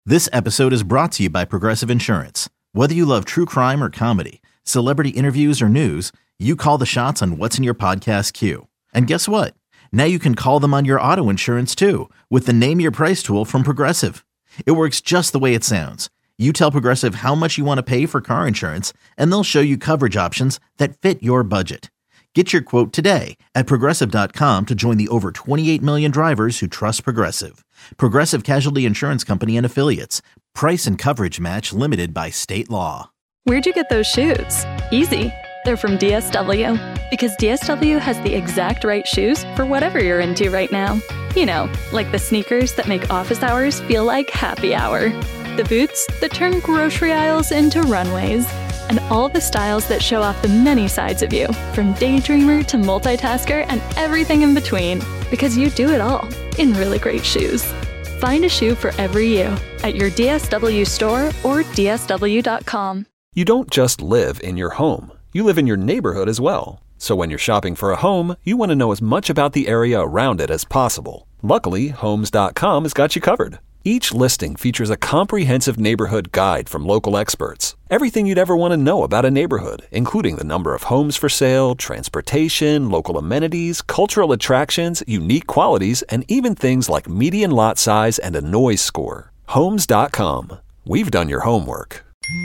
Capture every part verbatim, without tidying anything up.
This episode is brought to you by Progressive Insurance. Whether you love true crime or comedy, celebrity interviews or news, you call the shots on what's in your podcast queue. And guess what? Now you can call them on your auto insurance too with the Name Your Price tool from Progressive. It works just the way it sounds. You tell Progressive how much you want to pay for car insurance, and they'll show you coverage options that fit your budget. Get your quote today at Progressive dot com to join the over twenty-eight million drivers who trust Progressive. Progressive Casualty Insurance Company and Affiliates. Price and coverage match limited by state law. Where'd you get those shoes? Easy. They're from D S W. Because D S W has the exact right shoes for whatever you're into right now. You know, like the sneakers that make office hours feel like happy hour. The boots that turn grocery aisles into runways. And all the styles that show off the many sides of you, from daydreamer to multitasker and everything in between. Because you do it all in really great shoes. Find a shoe for every you at your D S W store or D S W dot com. You don't just live in your home. You live in your neighborhood as well. So when you're shopping for a home, you want to know as much about the area around it as possible. Luckily, Homes dot com has got you covered. Each listing features a comprehensive neighborhood guide from local experts. Everything you'd ever want to know about a neighborhood, including the number of homes for sale, transportation, local amenities, cultural attractions, unique qualities, and even things like median lot size and a noise score. Homes dot com. We've done your homework.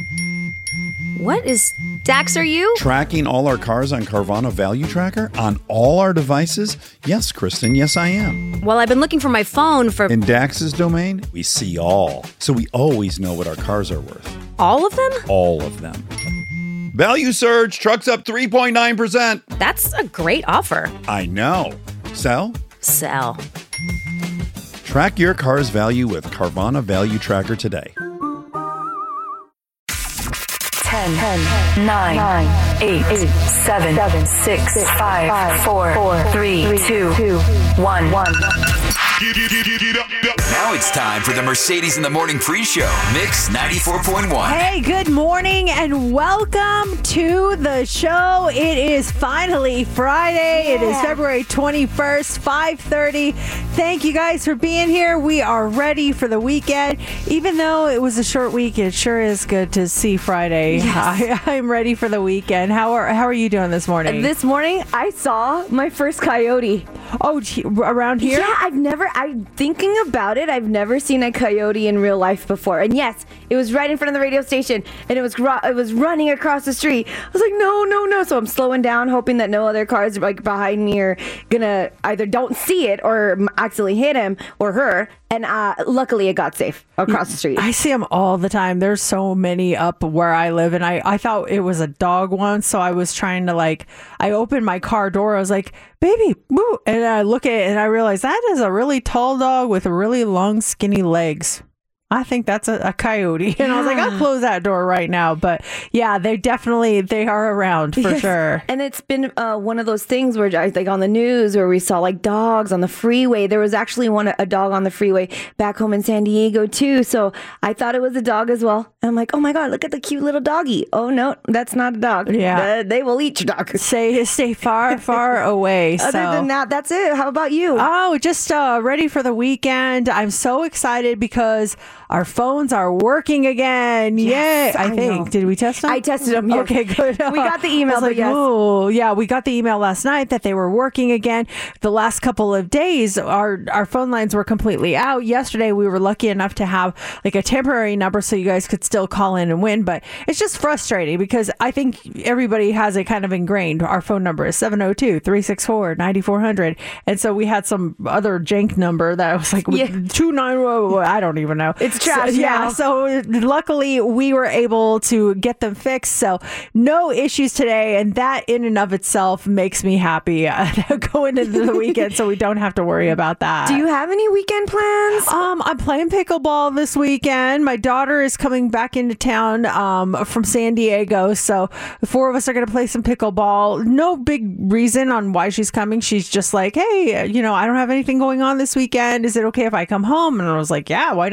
What is Dax, are you? Tracking all our cars on Carvana Value Tracker on all our devices? Yes, Kristen, yes I am. Well, I've been looking for my phone for... In Dax's domain, we see all. So we always know what our cars are worth. All of them? All of them. Value surge, trucks up three point nine percent. That's a great offer. I know. Sell? Sell. Track your car's value with Carvana Value Tracker today. ten, ten, nine, eight, eight, seven, seven, six, five, four, four, three, two, one, one. Now it's time for the Mercedes in the Morning pre-show. Mix ninety-four point one. Hey, good morning and welcome to the show. It is finally Friday. Yeah. It is February twenty-first, five thirty. Thank you guys for being here. We are ready for the weekend. Even though it was a short week, it sure is good to see Friday. Yes. I, I'm ready for the weekend. How are how are you doing this morning? This morning, I saw my first coyote. Oh, around here? Yeah, I've never, I'm thinking about it. I've never seen a coyote in real life before. And yes, it was right in front of the radio station, and it was it was running across the street. I was like, no, no, no. So I'm slowing down, hoping that no other cars like behind me are gonna either don't see it or accidentally hit him or her. And uh, luckily, it got safe across the street. I see them all the time. There's so many up where I live, and I, I thought it was a dog once, so I was trying to, like, I opened my car door. I was like, baby, boo. And I look at it, and I realize that is a really tall dog with really long, skinny legs. I think that's a, a coyote. And yeah. I was like, I'll close that door right now. But yeah, they definitely, they are around for yes. sure. And it's been uh, one of those things where I think on the news where we saw like dogs on the freeway. There was actually one, a dog on the freeway back home in San Diego too. So I thought it was a dog as well. And I'm like, oh my God, look at the cute little doggy. Oh no, that's not a dog. Yeah. Uh, they will eat your dog. Stay, stay far, far away. Other so. than that, that's it. How about you? Oh, just uh, ready for the weekend. I'm so excited because our phones are working again. Yes, Yay. I, I think. know. Did we test them? I tested them. Yes. Okay, good. We got the email, like, but yes. Oh, yeah, we got the email last night that they were working again. The last couple of days, our, our phone lines were completely out. Yesterday, we were lucky enough to have like a temporary number so you guys could still call in and win. But it's just frustrating because I think everybody has it kind of ingrained. Our phone number is seven oh two, three six four, nine four zero zero. And so we had some other jank number that was like yeah. two nine zero. I don't even know. It's trash. So, yeah. So luckily we were able to get them fixed. So no issues today. And that in and of itself makes me happy uh, going into the weekend so we don't have to worry about that. Do you have any weekend plans? Um, I'm playing pickleball this weekend. My daughter is coming back into town um, from San Diego. So the four of us are going to play some pickleball. No big reason on why she's coming. She's just like, hey, you know, I don't have anything going on this weekend. Is it okay if I come home? And I was like, yeah, why not? So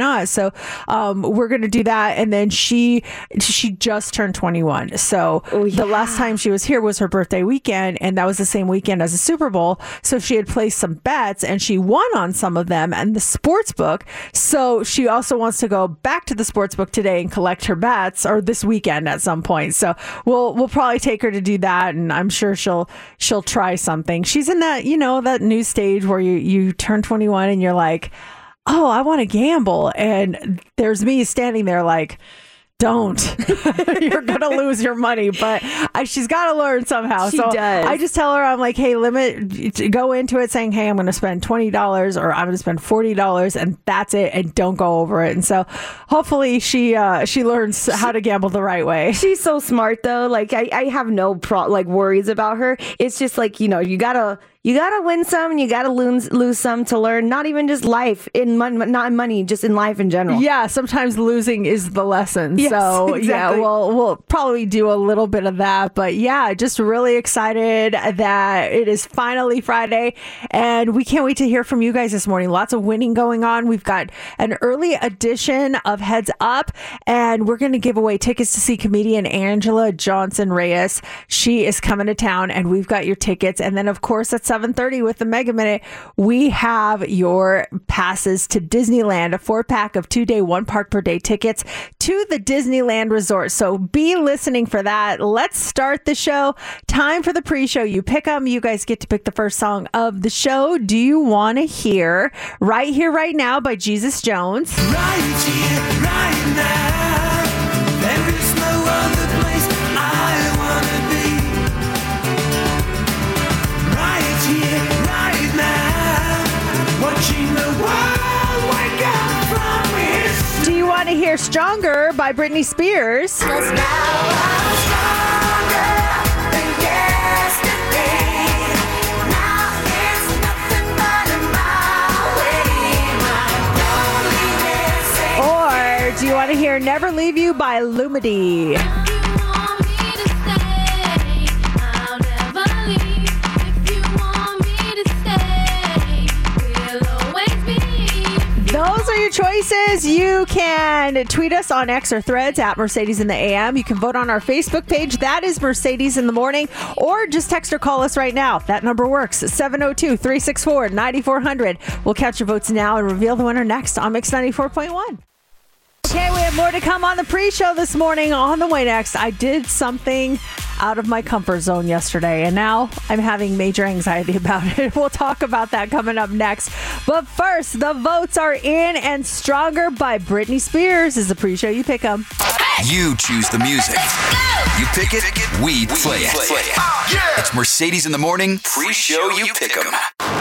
So um, we're going to do that. And then she she just turned twenty-one. So oh, yeah. the last time she was here was her birthday weekend, and that was the same weekend as the Super Bowl. So she had placed some bets, and she won on some of them and the sports book. So she also wants to go back to the sports book today and collect her bets, or this weekend at some point. So we'll we'll probably take her to do that, and I'm sure she'll she'll try something. She's in that, you know, that new stage where you you turn twenty-one and you're like, oh, I want to gamble, and there's me standing there like, don't. You're going to lose your money. But I, she's got to learn somehow. She so does. I just tell her, I'm like, hey, limit, go into it saying, hey, I'm going to spend twenty dollars or I'm going to spend forty dollars, and that's it, and don't go over it. And so hopefully she uh, she learns how to gamble the right way. She's so smart, though. Like, I, I have no pro- like worries about her. It's just like, you know, you got to... You gotta win some, and you gotta lose lose some to learn. Not even just life in mon- not in money, just in life in general. Yeah, sometimes losing is the lesson. Yes, so exactly. yeah, we'll we'll probably do a little bit of that. But yeah, just really excited that it is finally Friday, and we can't wait to hear from you guys this morning. Lots of winning going on. We've got an early edition of Heads Up, and we're going to give away tickets to see comedian Angela Johnson Reyes. She is coming to town, and we've got your tickets. And then of course at seven thirty with the Mega Minute, we have your passes to Disneyland, a four pack of two day, one park per day tickets to the Disneyland Resort. So be listening for that. Let's start the show. Time for the pre-show. You pick them. You guys get to pick the first song of the show. Do you want to hear Right Here, Right Now by Jesus Jones? Right here, right now. There is no other place I want to be. Right now, watching the world wake up from its... Do you want to hear Stronger by Britney Spears? 'Cause now I'm stronger than yesterday. Now it's nothing but a mile away. My loneliness. Or do you want to hear Never Leave You by Lumidee? Those are your choices. You can tweet us on X or Threads at Mercedes in the A M. You can vote on our Facebook page. That is Mercedes in the Morning. Or just text or call us right now. That number works. seven oh two, three six four, nine four hundred. We'll catch your votes now and reveal the winner next on Mix ninety-four point one. Okay, we have more to come on the pre-show this morning. On the way next, I did something out of my comfort zone yesterday, and now I'm having major anxiety about it. We'll talk about that coming up next. But first, the votes are in, and Stronger by Britney Spears is the pre-show. You pick them. You choose the music. You pick it, we play it. It's Mercedes in the Morning, pre-show you pick 'em.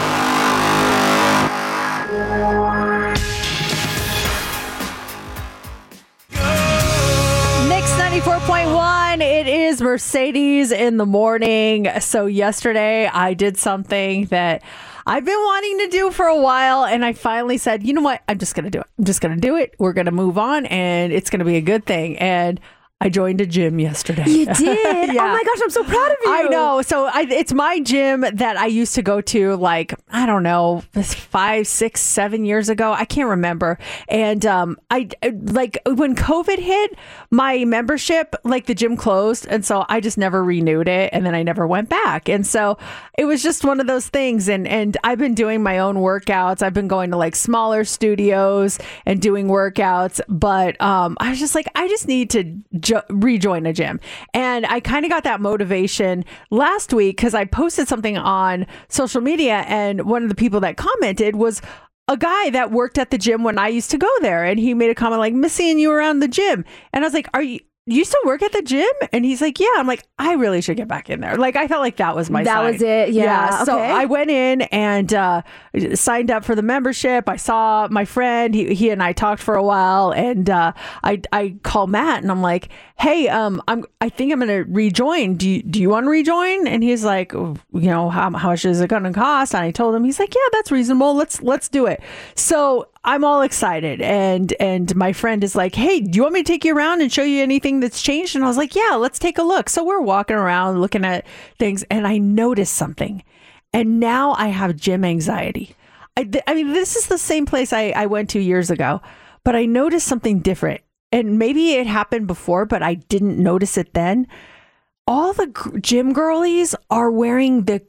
ninety-four point one, it is Mercedes in the Morning. So yesterday I did something that I've been wanting to do for a while, and I finally said, you know what, I'm just going to do it. I'm just going to do it. We're going to move on, and it's going to be a good thing. And I joined a gym yesterday. You did? Yeah. Oh my gosh, I'm so proud of you. I know. So I, it's my gym that I used to go to, like, I don't know, five, six, seven years ago. I can't remember. And um, I like when COVID hit, my membership, like the gym closed. And so I just never renewed it. And then I never went back. And so it was just one of those things. And, and I've been doing my own workouts. I've been going to like smaller studios and doing workouts. But um, I was just like, I just need to jo- rejoin a gym. And I kind of got that motivation last week because I posted something on social media, and one of the people that commented was a guy that worked at the gym when I used to go there. And he made a comment like, miss seeing you around the gym. And I was like, are you, you still work at the gym? And he's like, yeah. I'm like, I really should get back in there. Like, I felt like that was my That sign. was it. Yeah. Yeah. So Okay. I went in and uh, signed up for the membership. I saw my friend. He, he and I talked for a while, and uh, I I call Matt and I'm like, hey, um, I'm I think I'm gonna rejoin. Do you do you want to rejoin? And he's like, you know, how how much is it gonna cost? And I told him, he's like, yeah, that's reasonable. Let's let's do it. So I'm all excited, and and my friend is like, hey, do you want me to take you around and show you anything that's changed? And I was like, yeah, let's take a look. So we're walking around looking at things, and I noticed something, and now I have gym anxiety. I, th- I mean, this is the same place I, I went to years ago, but I noticed something different. And maybe it happened before, but I didn't notice it then. All the g- gym girlies are wearing the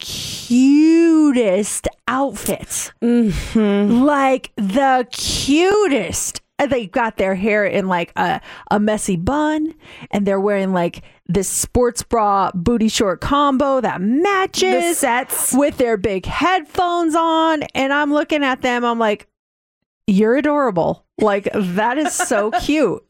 cutest outfits. Mm-hmm. Like the cutest. They got their hair in like a, a messy bun, and they're wearing like this sports bra booty short combo that matches the sets with their big headphones on. And I'm looking at them. I'm like, you're adorable. Like, that is so cute.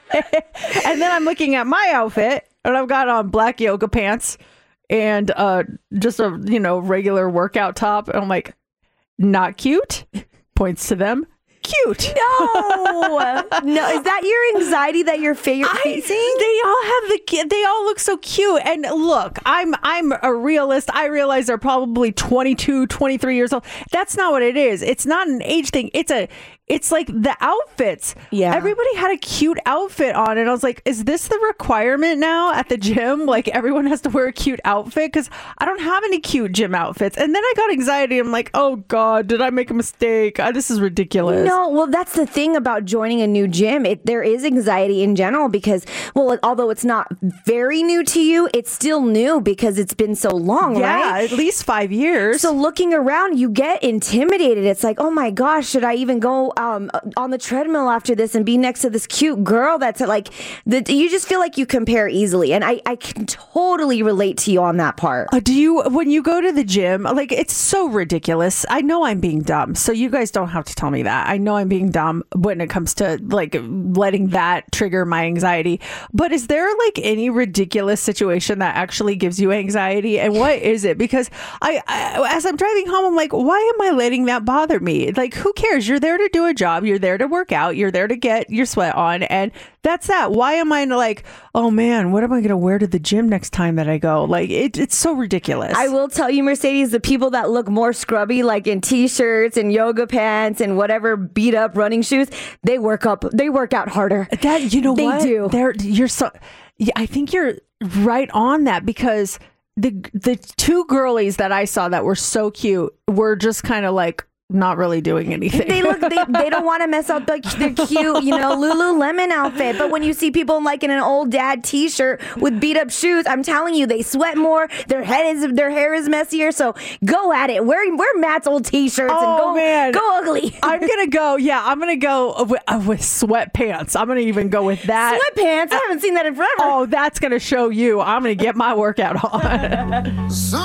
And then I'm looking at my outfit, and I've got on black yoga pants and uh, just a, you know, regular workout top. And I'm like, not cute. Points to them. Cute. No, no. Is that your anxiety that you're fa- I, facing? They all have the. ki- They all look so cute. And look, I'm I'm a realist. I realize they're probably twenty-two, twenty-three years old. That's not what it is. It's not an age thing. It's a. It's like the outfits. Yeah. Everybody had a cute outfit on, and I was like, is this the requirement now at the gym? Like, everyone has to wear a cute outfit? Because I don't have any cute gym outfits. And then I got anxiety. I'm like, oh God, did I make a mistake? Uh, this is ridiculous. No, well, that's the thing about joining a new gym. It, there is anxiety in general because, well, although it's not very new to you, it's still new because it's been so long, yeah, right? at least five years. So looking around, you get intimidated. It's like, oh my gosh, should I even go um, on the treadmill after this and be next to this cute girl that's like, the, you just feel like you compare easily. And I, I can totally relate to you on that part. Uh, do you, when you go to the gym, like, it's so ridiculous. I know I'm being dumb, so you guys don't have to tell me that. I know I'm being dumb when it comes to like letting that trigger my anxiety. But is there like any ridiculous situation that actually gives you anxiety? And what is it? Because I, I as I'm driving home, I'm like, why am I letting that bother me? Like, who cares? You're there to do a job. You're there to work out. You're there to get your sweat on. And that's that. Why am I like, oh man, what am I going to wear to the gym next time that I go? Like, it, it's so ridiculous. I will tell you, Mercedes, the people that look more scrubby, like in t-shirts and yoga pants and whatever beat up running shoes, they work up, they work out harder. That, you know they what? do. They're, you're so, yeah, I think you're right on that because the, the two girlies that I saw that were so cute were just kind of like, not really doing anything. They look. They, they don't want to mess up like their cute, you know, Lululemon outfit. But when you see people like in an old dad T-shirt with beat up shoes, I'm telling you, they sweat more. Their head is, their hair is messier. So go at it. Wear wear Matt's old T-shirts oh, and go man. go ugly. I'm gonna go. Yeah, I'm gonna go with, uh, with sweatpants. I'm gonna even go with that. Sweatpants. I haven't seen that in forever. Oh, that's gonna show you. I'm gonna get my workout on.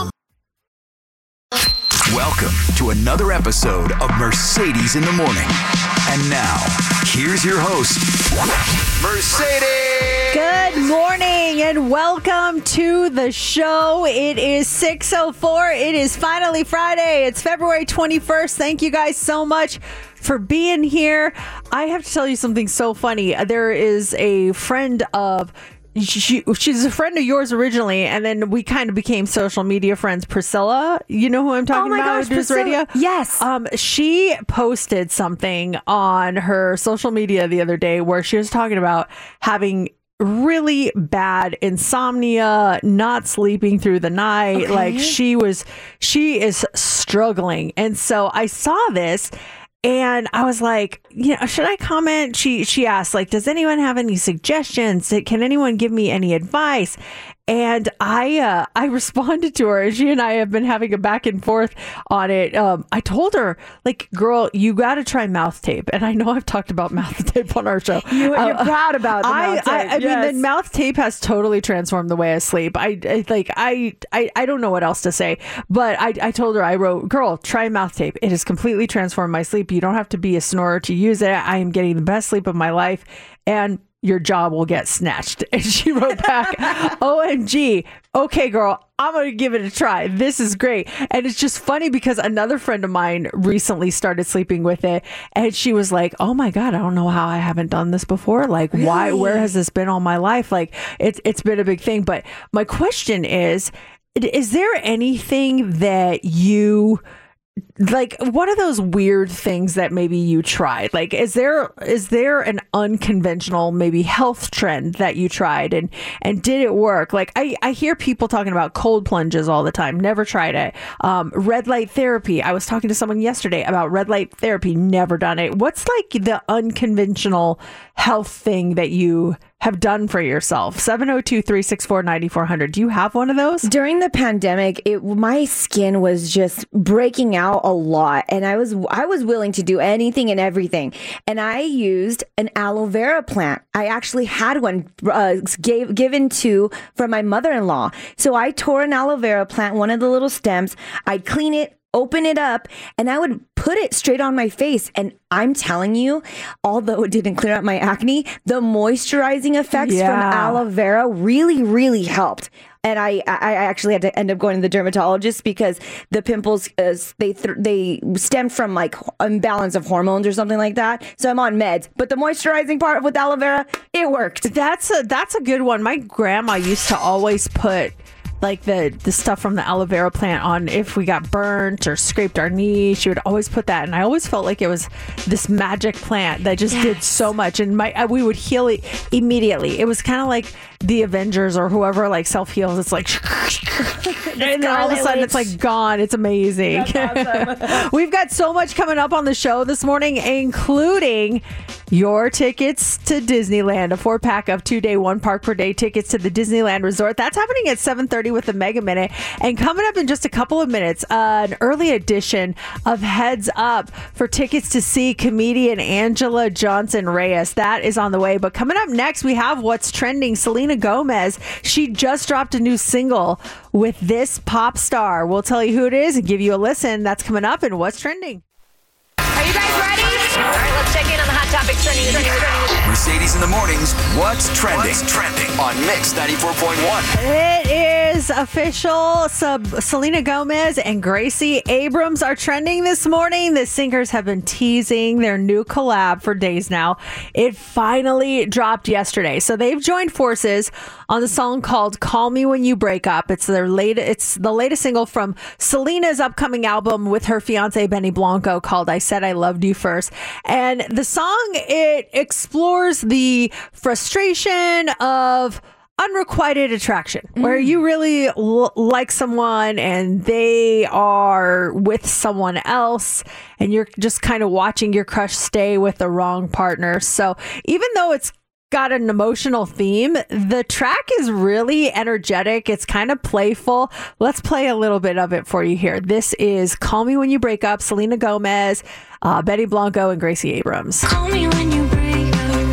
Welcome to another episode of Mercedes in the Morning. And now, here's your host, Mercedes. Good morning and welcome to the show. It is six oh four. It is finally Friday. It's February twenty-first. Thank you guys so much for being here. I have to tell you something so funny. There is a friend of She, she's a friend of yours originally, and then we kind of became social media friends. Priscilla, you know who I'm talking oh my about? Gosh, Priscilla. Radio? Yes. Um, she posted something on her social media the other day where she was talking about having really bad insomnia, not sleeping through the night. Okay. Like she was, she is struggling. And so I saw this. And I was like, you know, should I comment? She she asked, like, does anyone have any suggestions? Can anyone give me any advice? And I uh, I responded to her, and she and I have been having a back and forth on it. Um, I told her, like, girl, you got to try mouth tape. And I know I've talked about mouth tape on our show. You, you're uh, proud about the I, mouth tape. I, I yes. mean, the mouth tape has totally transformed the way I sleep. I, I like I, I I don't know what else to say, but I I told her, I wrote, girl, try mouth tape. It has completely transformed my sleep. You don't have to be a snorer to use it. I am getting the best sleep of my life, and your job will get snatched. And she wrote back, O M G, okay, girl, I'm going to give it a try. This is great. And it's just funny because another friend of mine recently started sleeping with it. And she was like, oh my God, I don't know how I haven't done this before. Like, really? why, where has this been all my life? Like, it's it's been a big thing. But my question is, is there anything that you like, what are those weird things that maybe you tried? Like, is there is there an unconventional maybe health trend that you tried and and did it work? Like, I, I hear people talking about cold plunges all the time. Never tried it. Um, red light therapy. I was talking to someone yesterday about red light therapy. Never done it. What's like the unconventional health thing that you have done for yourself? seven oh two, three six four, nine four hundred. Do you have one of those? During the pandemic, it my skin was just breaking out a lot, and I was I was willing to do anything and everything. And I used an aloe vera plant. I actually had one uh, gave, given to from my mother-in-law. So I tore an aloe vera plant, one of the little stems. I'd clean it, open it up, and I would put it straight on my face. And I'm telling you, although it didn't clear up my acne, the moisturizing effects Yeah. from aloe vera really, really helped. And I, I actually had to end up going to the dermatologist because the pimples, uh, they th- they stemmed from like imbalance of hormones or something like that. So I'm on meds. But the moisturizing part with aloe vera, it worked. That's a that's a good one. My grandma used to always put like the the stuff from the aloe vera plant on if we got burnt or scraped our knee. She would always put that, and I always felt like it was this magic plant that just did so much, and my uh, we would heal it immediately. It was kind of like the Avengers or whoever like self heals. It's like and then all of a sudden it's like gone. It's amazing. Awesome. We've got so much coming up on the show this morning, including your tickets to Disneyland, a four pack of two day, one park per day tickets to the Disneyland Resort. That's happening at seven thirty with the Mega Minute. And coming up in just a couple of minutes, uh, an early edition of Heads Up for tickets to see comedian Angela Johnson Reyes. That is on the way. But coming up next, we have what's trending. Selena Gomez. She just dropped a new single with this pop star. We'll tell you who it is and give you a listen. That's coming up in What's Trending. Are you guys ready? All right, let's check in on the hot topics trending. trending, trending. Mercedes in the mornings. What's trending? What's trending on Mix ninety-four point one? It is official. Sub Selena Gomez and Gracie Abrams are trending this morning. The singers have been teasing their new collab for days now. It finally dropped yesterday. So they've joined forces on the song called "Call Me When You Break Up." It's their late. It's the latest single from Selena's upcoming album with her fiance Benny Blanco called "I Said I Loved You First." And the song, it explores the frustration of unrequited attraction, mm. where you really l- like someone and they are with someone else and you're just kind of watching your crush stay with the wrong partner. So even though it's got an emotional theme, the track is really energetic. It's kind of playful. Let's play a little bit of it for you here. This is "Call Me When You Break Up," Selena Gomez, uh, Betty Blanco, and Gracie Abrams. Call me when you break up.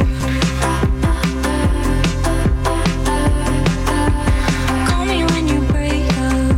Call me when you break up.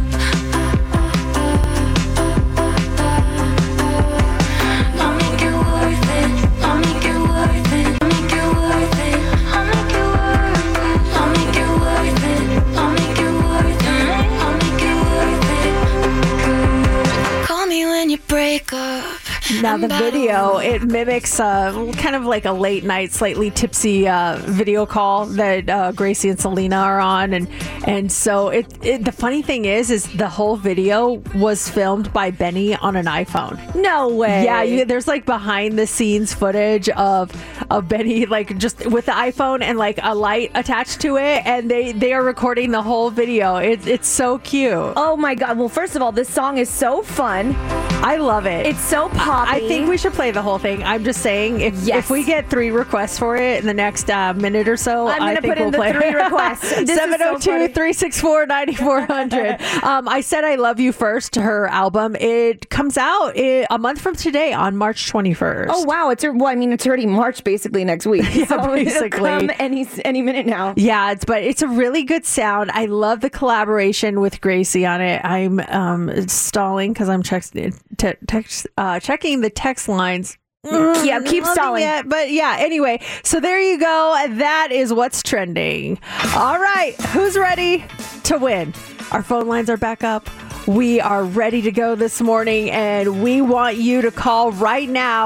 I'll make it worth it. I'll make it worth it. I'll make it worth it. I'll make it worth it. I'll make it worth it. I'll make it worth it. I'll make it worth it. Call me when you break up. Now the video, it mimics uh, kind of like a late night, slightly tipsy uh, video call that uh, Gracie and Selena are on, and and so it, it. The funny thing is, is the whole video was filmed by Benny on an iPhone. No way. Yeah, you, there's like behind the scenes footage of of Benny like just with the iPhone and like a light attached to it, and they they are recording the whole video. It's it's so cute. Oh my God. Well, first of all, this song is so fun. I love it. It's so poppy. I think we should play the whole thing. I'm just saying, if Yes. if we get three requests for it in the next uh, minute or so, I'm I gonna think put in we'll the play three requests. This is so seven oh two, funny. three six four, nine four hundred. um, I Said I Love You First, her album. It comes out i- a month from today on March twenty-first. Oh wow! It's well, I mean, it's already March basically next week. Yeah, so basically. it'll come any any minute now. Yeah, it's but it's a really good sound. I love the collaboration with Gracie on it. I'm um, stalling because I'm check- te- text, uh, checking the text lines. Yeah, keep Loving stalling. it, but yeah, anyway, so there you go. That is what's trending. All right, who's ready to win? Our phone lines are back up. We are ready to go this morning, and we want you to call right now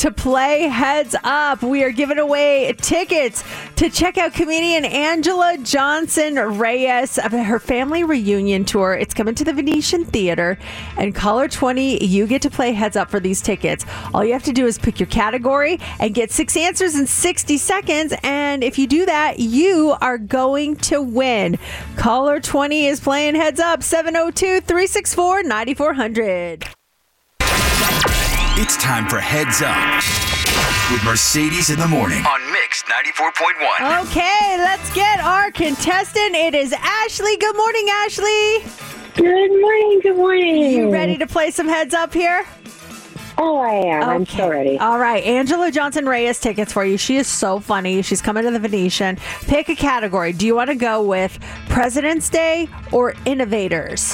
to play Heads Up. We are giving away tickets to check out comedian Angela Johnson Reyes of her family reunion tour. It's coming to the Venetian Theater. And caller twenty, you get to play Heads Up for these tickets. All you have to do is pick your category and get six answers in sixty seconds. And if you do that, you are going to win. Caller twenty is playing Heads Up. seven oh two, three six four, nine four hundred. It's time for Heads Up with Mercedes in the morning on Mix ninety-four point one. Okay, let's get our contestant. It is Ashley. Good morning, Ashley. Good morning. Good morning. You ready to play some Heads Up here? Oh, I am. Okay. I'm so ready. All right. Angela Johnson Reyes tickets for you. She is so funny. She's coming to the Venetian. Pick a category. Do you want to go with President's Day or Innovators?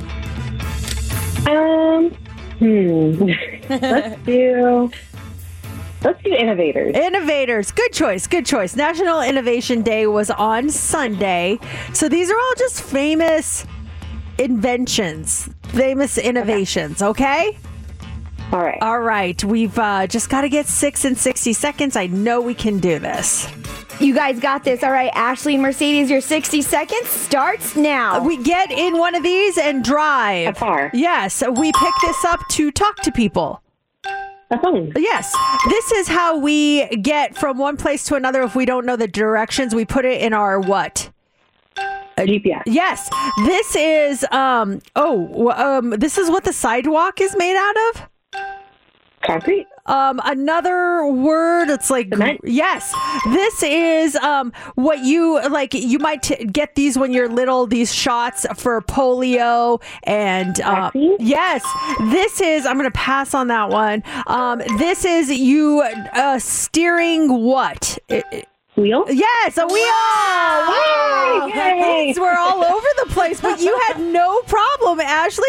Um, hmm. let's do... Let's do Innovators. Innovators. Good choice. Good choice. National Innovation Day was on Sunday. So these are all just famous inventions, famous innovations, okay? All right. All right. We've uh, just got to get six in sixty seconds. I know we can do this. You guys got this. All right, Ashley and Mercedes, your sixty seconds starts now. We get in one of these and drive. A car. Yes. We pick this up to talk to people. A phone. Yes. This is how we get from one place to another if we don't know the directions. We put it in our what? A G P S. Yes. This is, um, oh, um, this is what the sidewalk is made out of? Concrete. Um, another word, it's like, Cement? yes, this is, um, what you, like, you might t- get these when you're little, these shots for polio and, uh, Vaccine? yes, this is, I'm going to pass on that one. Um, this is you, uh, steering what? It, it, Wheel? Yes, a wheel. Wow. Yay. These were all over the place, but you had no problem, Ashley.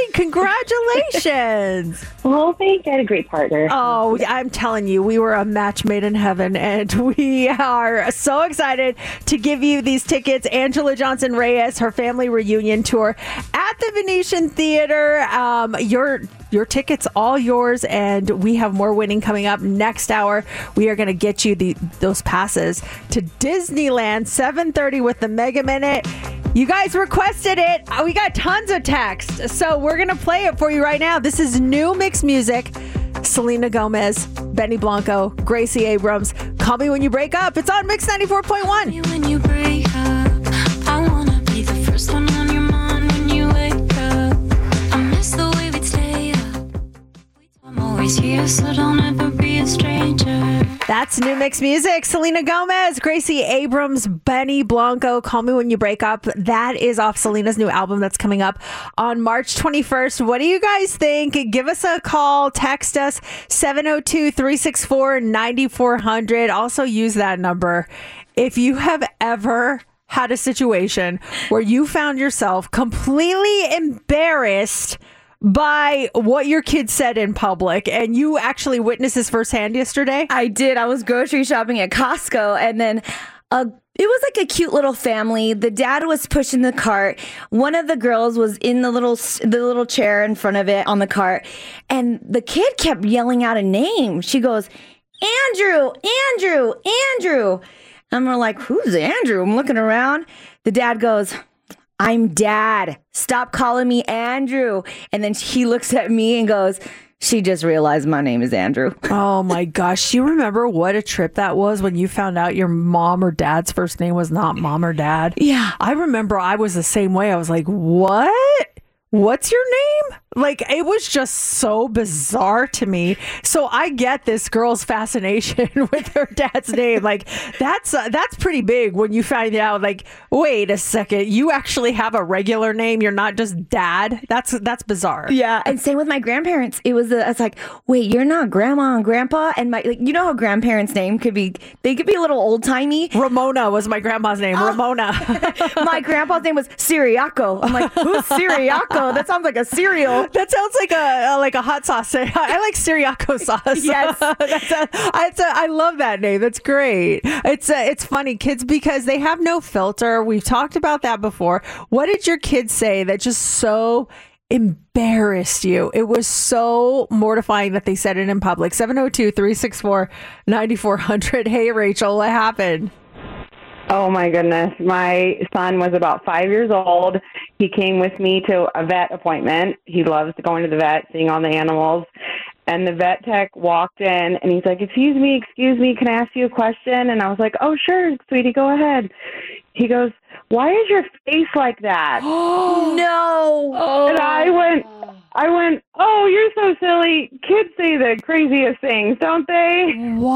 Congratulations. Well, thank you. I had a great partner. Oh, I'm telling you, we were a match made in heaven, and we are so excited to give you these tickets. Angela Johnson Reyes, her family reunion tour at the Venetian Theater. Um, your your tickets all yours, and we have more winning coming up next hour. We are going to get you the those passes to Disneyland, seven thirty with the Mega Minute. You guys requested it. We got tons of text, so we're going to play it for you right now. This is new mix music. Selena Gomez, Benny Blanco, Gracie Abrams. Call Me When You Break Up. It's on Mix ninety-four point one. When you break up, I wanna be the first one on your mind when you wake up. I miss the way we'd stay up. I'm always here, so don't ever be a stranger. That's new mix music. Selena Gomez, Gracie Abrams, Benny Blanco, Call Me When You Break Up. That is off Selena's new album that's coming up on March twenty-first. What do you guys think? Give us a call. Text us seven oh two, three six four, nine four hundred. Also use that number if you have ever had a situation where you found yourself completely embarrassed by what your kid said in public, and you actually witnessed this firsthand yesterday. I did. I was grocery shopping at Costco, and then a it was like a cute little family. The dad was pushing the cart. One of the girls was in the little the little chair in front of it on the cart, and the kid kept yelling out a name. She goes, "Andrew, Andrew, Andrew." And we're like, "Who's Andrew?" I'm looking around. The dad goes, "I'm Dad. Stop calling me Andrew." And then he looks at me and goes, "She just realized my name is Andrew." Oh my gosh. You remember what a trip that was when you found out your mom or dad's first name was not mom or dad? Yeah. I remember I was the same way. I was like, what? What's your name? Like, it was just so bizarre to me. So I get this girl's fascination with her dad's name. Like, that's uh, that's pretty big when you find out, like, wait a second, you actually have a regular name. You're not just dad. That's that's bizarre. Yeah. And same with my grandparents. It was, a, I was like, wait, you're not grandma and grandpa? And my, like, you know how grandparents' name could be, they could be a little old timey. Ramona was my grandma's name. Oh. Ramona. My grandpa's name was Siriaco. I'm like, who's Siriaco? That sounds like a cereal. That sounds like a, a like a hot sauce. I like Siriaco sauce. Yes, That's a, it's a, I love that name. That's great. It's a, it's funny, kids, because they have no filter. We've talked about that before. What did your kids say that just so embarrassed you? It was so mortifying that they said it in public. seven oh two, three six four, nine four hundred. Hey, Rachel, what happened? Oh my goodness. My son was about five years old. He came with me to a vet appointment. He loves going to the vet, seeing all the animals. And the vet tech walked in and he's like, excuse me, excuse me, can I ask you a question? And I was like, oh, sure, sweetie, go ahead. He goes, why is your face like that? Oh, no. And I went, I went, oh, you're so silly. Kids say the craziest things, don't they?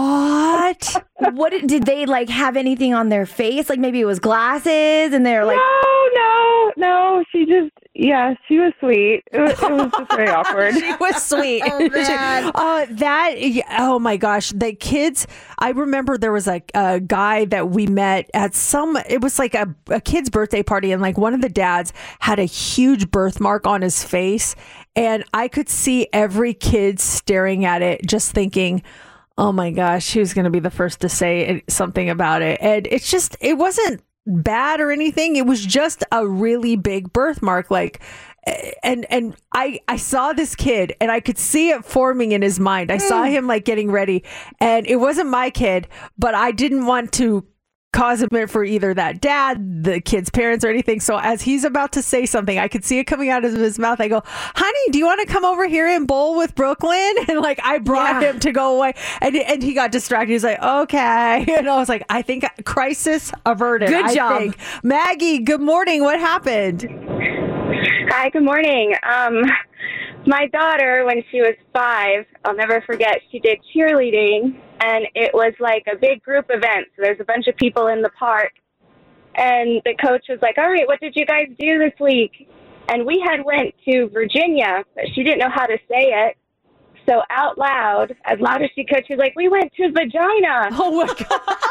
What? What did, did they like have anything on their face? Like maybe it was glasses and they're like, no, no, no. She just, yeah, she was sweet. It was, it was just very awkward. She was sweet. Oh, man. uh, that, oh my gosh, the kids, I remember there was a, a guy that we met at some, it was like a, a kid's birthday party, and like one of the dads had a huge birthmark on his face, and I could see every kid staring at it just thinking, oh my gosh, who's going to be the first to say it, something about it? And it's just, it wasn't bad or anything. It was just a really big birthmark. Like, and, and I, I saw this kid and I could see it forming in his mind. I saw him like getting ready, and it wasn't my kid, but I didn't want to cause him for either that dad, the kid's parents, or anything. So as he's about to say something, I could see it coming out of his mouth. I go, honey, do you want to come over here and bowl with Brooklyn? And like, I brought Yeah. him to go away, and and he got distracted. He was like, okay. And I was like, I think crisis averted. Good I job. think. Maggie, good morning. What happened? Hi, good morning. Um, my daughter, when she was five, I'll never forget, she did cheerleading, and it was like a big group event. So there's a bunch of people in the park, and the coach was like, all right, what did you guys do this week? And we had went to Virginia, but she didn't know how to say it. So out loud, as loud as she could, she was like, we went to vagina. Oh, my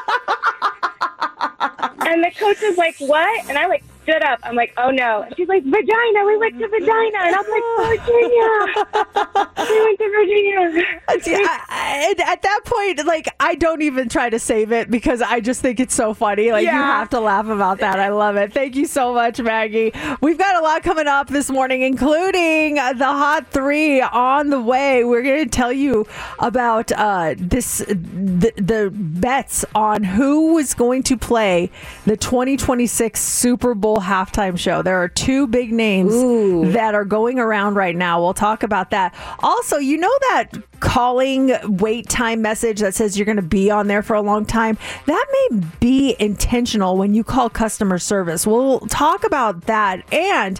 God. And the coach was like, what? And I like stood up. I'm like, oh no. And she's like, vagina. We went to vagina. And I'm like, Virginia. We went to Virginia. See, I, I, and at that point, like, I don't even try to save it because I just think it's so funny. Like, Yeah. you have to laugh about that. I love it. Thank you so much, Maggie. We've got a lot coming up this morning, including the Hot Three on the way. We're going to tell you about uh, this, the, the bets on who is going to play the twenty twenty-six Super Bowl halftime show. There are two big names Ooh. that are going around right now. We'll talk about that. Also, you know that calling wait time message that says you're going to be on there for a long time? That may be intentional when you call customer service. We'll talk about that. And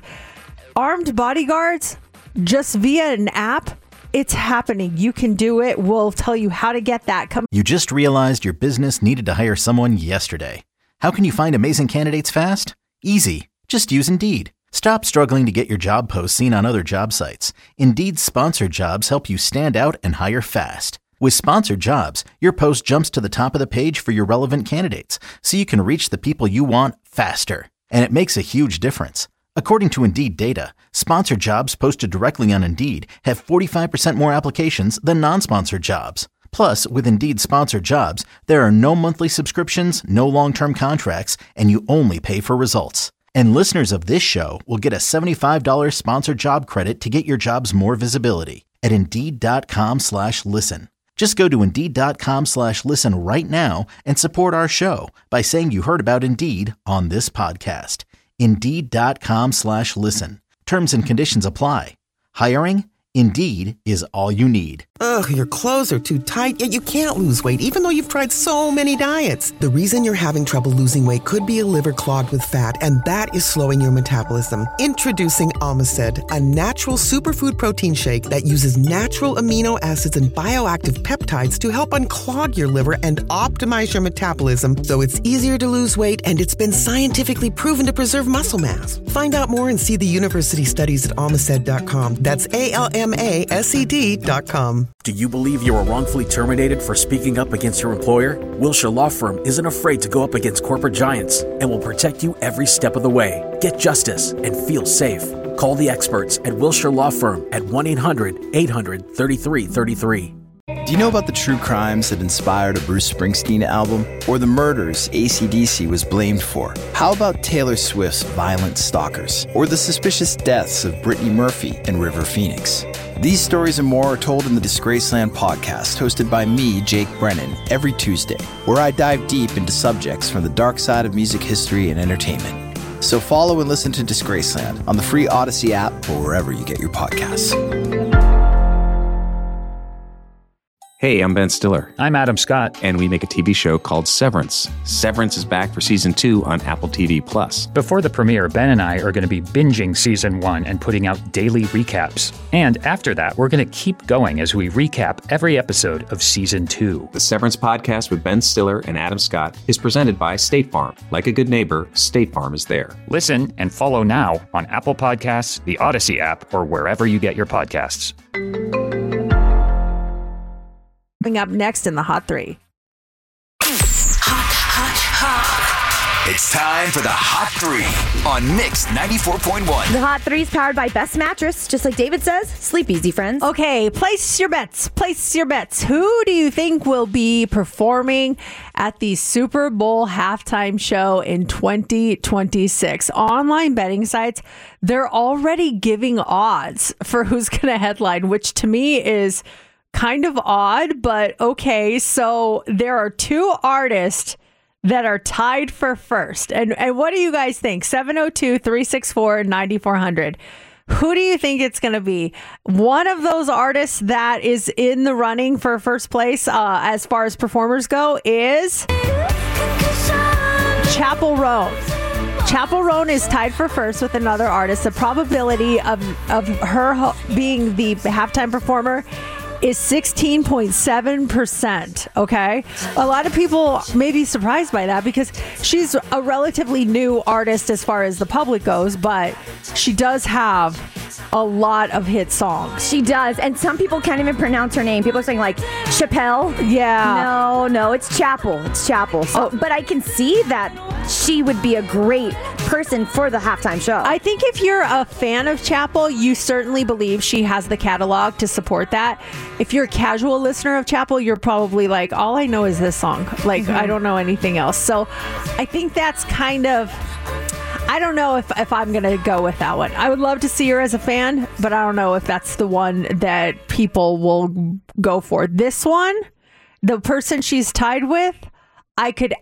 armed bodyguards just via an app. It's happening. You can do it. We'll tell you how to get that. Come. You just realized your business needed to hire someone yesterday. How can you find amazing candidates fast? Easy. Just use Indeed. Stop struggling to get your job posts seen on other job sites. Indeed's sponsored jobs help you stand out and hire fast. With sponsored jobs, your post jumps to the top of the page for your relevant candidates, so you can reach the people you want faster. And it makes a huge difference. According to Indeed data, sponsored jobs posted directly on Indeed have forty-five percent more applications than non-sponsored jobs. Plus, with Indeed sponsored jobs, there are no monthly subscriptions, no long-term contracts, and you only pay for results. And listeners of this show will get a seventy-five dollars sponsored job credit to get your jobs more visibility at Indeed.com slash listen. Just go to Indeed.com slash listen right now and support our show by saying you heard about Indeed on this podcast. Indeed.com slash listen. Terms and conditions apply. Hiring? Indeed is all you need. Ugh, your clothes are too tight, yet you can't lose weight even though you've tried so many diets. The reason you're having trouble losing weight could be a liver clogged with fat, and that is slowing your metabolism. Introducing Omicid, a natural superfood protein shake that uses natural amino acids and bioactive peptides to help unclog your liver and optimize your metabolism so it's easier to lose weight, and it's been scientifically proven to preserve muscle mass. Find out more and see the university studies at omicid dot com. That's A L M A S E D dot com. Do you believe you were wrongfully terminated for speaking up against your employer? Wilshire Law Firm isn't afraid to go up against corporate giants and will protect you every step of the way. Get justice and feel safe. Call the experts at Wilshire Law Firm at one eight hundred eight hundred thirty-three thirty-three. Do you know about the true crimes that inspired a Bruce Springsteen album? Or the murders A C D C was blamed for? How about Taylor Swift's Violent Stalkers? Or the suspicious deaths of Brittany Murphy and River Phoenix? These stories and more are told in the Disgraceland podcast, hosted by me, Jake Brennan, every Tuesday, where I dive deep into subjects from the dark side of music history and entertainment. So follow and listen to Disgraceland on the free Odyssey app or wherever you get your podcasts. Hey, I'm Ben Stiller. I'm Adam Scott. And we make a T V show called Severance. Severance is back for season two on Apple T V Plus. Before the premiere, Ben and I are going to be binging season one and putting out daily recaps. And after that, we're going to keep going as we recap every episode of season two. The Severance podcast with Ben Stiller and Adam Scott is presented by State Farm. Like a good neighbor, State Farm is there. Listen and follow now on Apple Podcasts, the Odyssey app, or wherever you get your podcasts. Coming up next in the Hot Three. It's time for the Hot Three on Mix ninety-four point one. The Hot Three is powered by Best Mattress. Just like David says, sleep easy, friends. Okay, place your bets. Place your bets. Who do you think will be performing at the Super Bowl halftime show in twenty twenty-six? Online betting sites, they're already giving odds for who's going to headline, which to me is kind of odd, but okay. So there are two artists that are tied for first. And and what do you guys think? seven oh two, three six four, nine four hundred. Who do you think it's going to be? One of those artists that is in the running for first place uh, as far as performers go is Chappell Roan. Chappell Roan is tied for first with another artist. The probability of, of her ho- being the halftime performer is sixteen point seven percent. Okay. A lot of people may be surprised by that because she's a relatively new artist as far as the public goes, but she does have a lot of hit songs. She does. And some people can't even pronounce her name. People are saying like Chappelle. Yeah. No, no, it's Chappell. It's Chappell. So, oh. But I can see that she would be a great person for the halftime show. I think if you're a fan of Chappell, you certainly believe she has the catalog to support that. If you're a casual listener of Chappell, you're probably like, all I know is this song. Like, mm-hmm. I don't know anything else. So I think that's kind of, I don't know if, if I'm going to go with that one. I would love to see her as a fan, but I don't know if that's the one that people will go for. This one, the person she's tied with, I could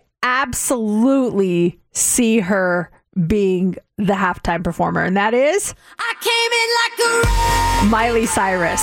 absolutely see her being the halftime performer, and that is I came in like a Miley Cyrus.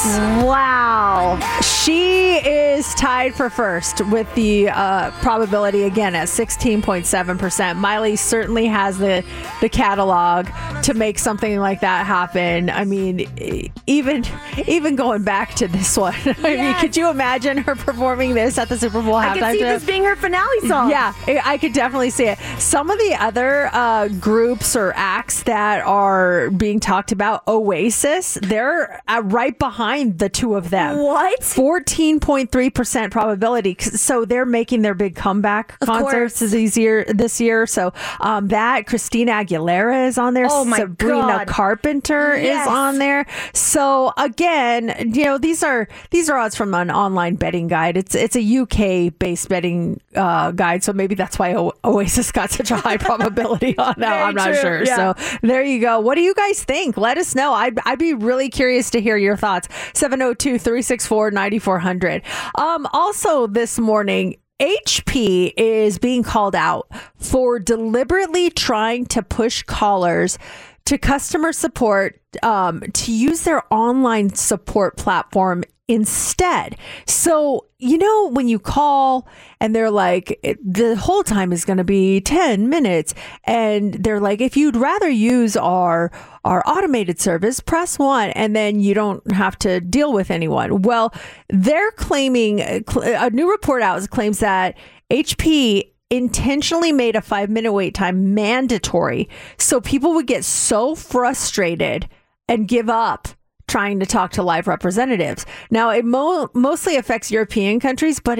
Wow. She is tied for first with the uh, probability again at sixteen point seven percent. Miley certainly has the the catalog to make something like that happen. I mean, even even going back to this one, I yes. mean, could you imagine her performing this at the Super Bowl halftime? I could see show? this being her finale song. Yeah, I could definitely see it. Some of the other uh, groups or acts that are being talked about, Oasis, they're uh, right behind the two of them. What? fourteen point three percent probability. So they're making their big comeback of concerts this year, this year. So um, that, Christina Aguilera is on there. Oh my Sabrina God. Carpenter Yes. is on there. So again, you know, these are these are odds from an online betting guide. It's it's a U K based betting uh, guide. So maybe that's why o- Oasis got such a high probability on that. Very I'm not true. sure. Yeah. So there you go. What do you guys think? Let us know. I'd, I'd be really curious to hear your thoughts. seven oh two, three six four, nine four hundred. Um, also this morning, H P is being called out for deliberately trying to push callers to customer support um, to use their online support platform instead. So, you know, when you call and they're like, it, the whole time is going to be ten minutes. And they're like, if you'd rather use our our automated service, press one, and then you don't have to deal with anyone. Well, they're claiming, a new report out claims that H P intentionally made a five minute wait time mandatory so people would get so frustrated and give up trying to talk to live representatives. Now, it mo- mostly affects European countries, but it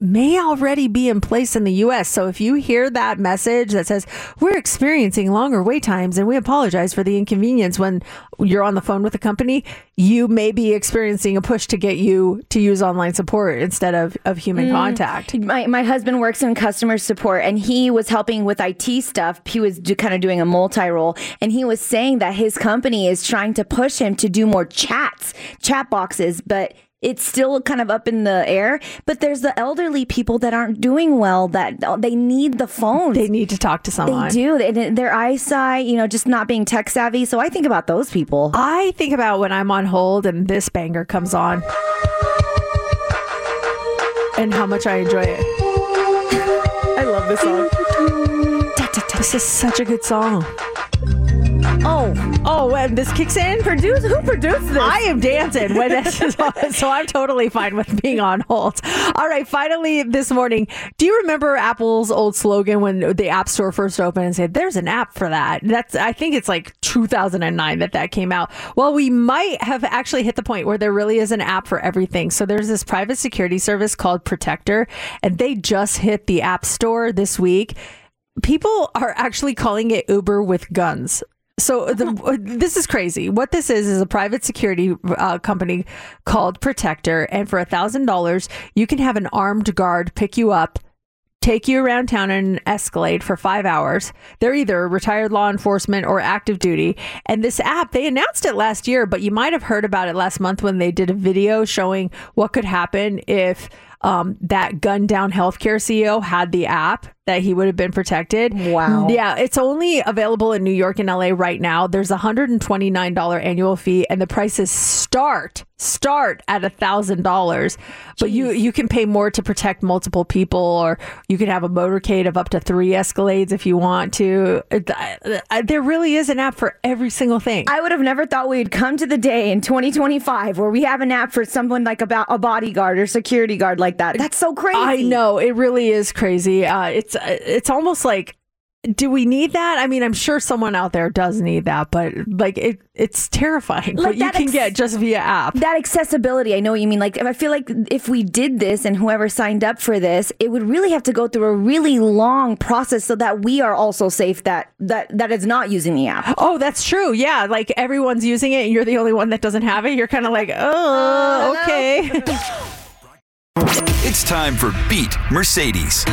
may already be in place in the U S. So if you hear that message that says, we're experiencing longer wait times and we apologize for the inconvenience when you're on the phone with a company, you may be experiencing a push to get you to use online support instead of, of human mm. contact. My, my husband works in customer support and he was helping with I T stuff. He was do, kind of doing a multi-role, and he was saying that his company is trying to push him to do more chats, chat boxes, but it's still kind of up in the air. But there's the elderly people that aren't doing well, that they need the phones. They need to talk to someone. They do. They, their eyesight, you know, just not being tech savvy. So I think about those people. I think about when I'm on hold and this banger comes on and how much I enjoy it. I love this song. This is such a good song. Oh, oh, when this kicks in, produce who produced this? I am dancing when this is on, so I'm totally fine with being on hold. All right, finally this morning, do you remember Apple's old slogan when the App Store first opened and said, "There's an app for that"? That's I think it's like two thousand nine that that came out. Well, we might have actually hit the point where there really is an app for everything. So there's this private security service called Protector, and they just hit the App Store this week. People are actually calling it Uber with guns. So the, this is crazy. What this is is a private security uh, company called Protector, and for a thousand dollars, you can have an armed guard pick you up, take you around town in an Escalade for five hours. They're either retired law enforcement or active duty. And this app, they announced it last year, but you might have heard about it last month when they did a video showing what could happen if um, that gunned down healthcare C E O had the app, that he would have been protected. Wow. Yeah, it's only available in New York and L A right now. There's a one hundred twenty-nine dollars annual fee, and the prices start start at one thousand dollars. But you, you can pay more to protect multiple people, or you can have a motorcade of up to three Escalades if you want to. There really is an app for every single thing. I would have never thought we'd come to the day in twenty twenty-five where we have an app for someone like about a bodyguard or security guard like that. That's so crazy. I know. It really is crazy. Uh, it's It's almost like, do we need that? I mean, I'm sure someone out there does need that, but like it, it's terrifying. Like what you can ex- get just via app. That accessibility, I know what you mean. Like, I feel like if we did this and whoever signed up for this, it would really have to go through a really long process so that we are also safe that that that is not using the app. Oh, that's true. Yeah, like everyone's using it, and you're the only one that doesn't have it. You're kind of like, oh, okay. It's time for Beat Mercedes.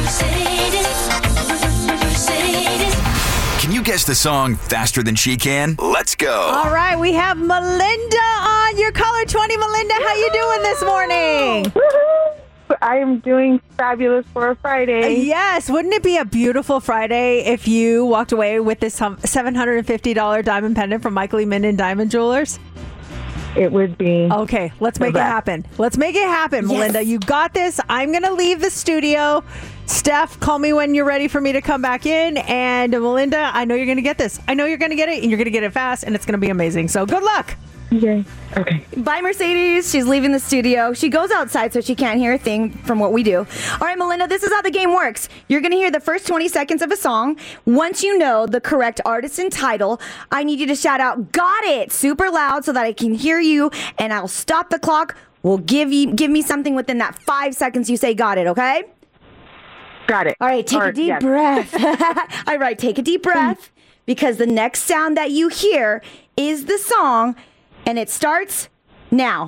Can you guess the song faster than she can? Let's go. All right, we have Melinda on. Your caller twenty. Melinda, how you doing this morning? I am doing fabulous for a Friday. Uh, yes. Wouldn't it be a beautiful Friday if you walked away with this seven hundred fifty dollars diamond pendant from Michael E. Minden Diamond Jewelers? It would be. Okay, let's make it happen. Let's make it happen, yes. Melinda. You got this. I'm going to leave the studio. Steph, call me when you're ready for me to come back in. And Melinda, I know you're going to get this. I know you're going to get it, and you're going to get it fast, and it's going to be amazing. So good luck. Yay. Okay. Bye, Mercedes. She's leaving the studio. She goes outside so she can't hear a thing from what we do. All right, Melinda, this is how the game works. You're going to hear the first twenty seconds of a song. Once you know the correct artist and title, I need you to shout out, "Got it!" super loud so that I can hear you, and I'll stop the clock. We'll give you give me something within that five seconds you say "got it," okay? Got it. All right, take or, a deep yes. breath. All right, take a deep breath, because the next sound that you hear is the song. And it starts now.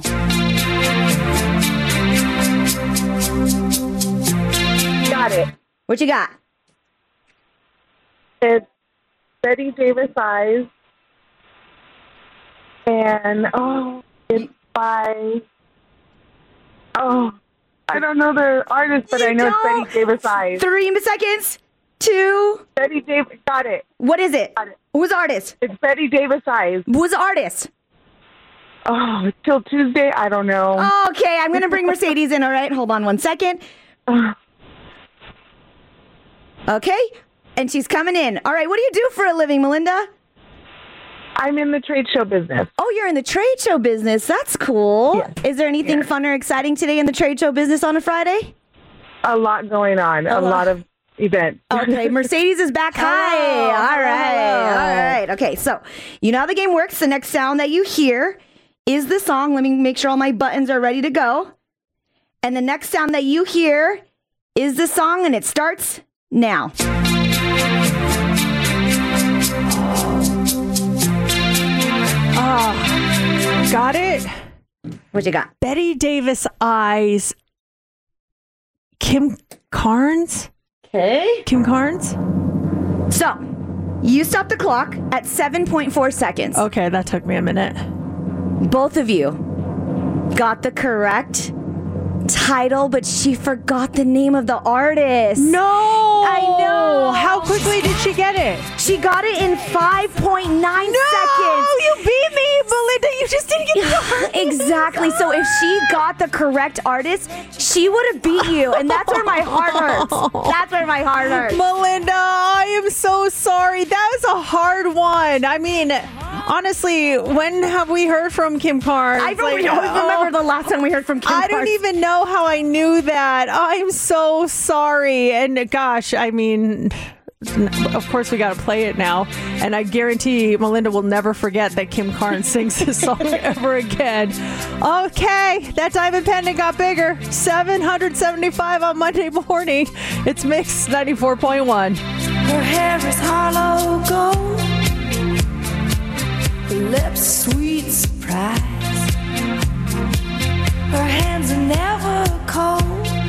Got it. What you got? It's Betty Davis Eyes. And, oh, it's by, oh, I don't know the artist, but you I know don't? it's Betty Davis Eyes. Three seconds. Two. Betty Davis, got it. What is it? Got it. Who's the artist? It's Betty Davis Eyes. Who's the artist? Oh, till Tuesday? I don't know. Okay, I'm going to bring Mercedes in, all right? Hold on one second. Okay, and she's coming in. All right, what do you do for a living, Melinda? I'm in the trade show business. Oh, you're in the trade show business. That's cool. Yes. Is there anything yes. fun or exciting today in the trade show business on a Friday? A lot going on. A, a lot. lot of events. Okay, Mercedes is back. Hi. Hello. All right. Hello. All right. Okay, so you know how the game works. The next sound that you hear is the song. Let me make sure all my buttons are ready to go. And the next sound that you hear is the song, and it starts now. Oh, got it? What you got? Betty Davis Eyes. Kim Carnes? Okay. Kim Carnes? So, you stopped the clock at seven point four seconds. Okay, that took me a minute. Both of you got the correct title, but she forgot the name of the artist. No! I know! How quickly did she get it? She got it in five point nine no! seconds. You beat me, Belinda. You just didn't get the Exactly. So if she got the correct artist, she would have beat you. And that's where my heart hurts. That's where my heart hurts. Melinda, I am so sorry. That was a hard one. I mean, honestly, when have we heard from Kim Carnes? I don't Like, even oh, remember the last time we heard from Kim I Carnes. don't even know how I knew that. I'm so sorry. And gosh, I mean, of course we got to play it now. And I guarantee Melinda will never forget that Kim Carnes sings this song ever again. Okay, that diamond pendant got bigger. seven hundred seventy-five on Monday morning. It's Mix ninety-four point one. Her hair is hollow gold, her lips sweet surprise, her hands are never cold.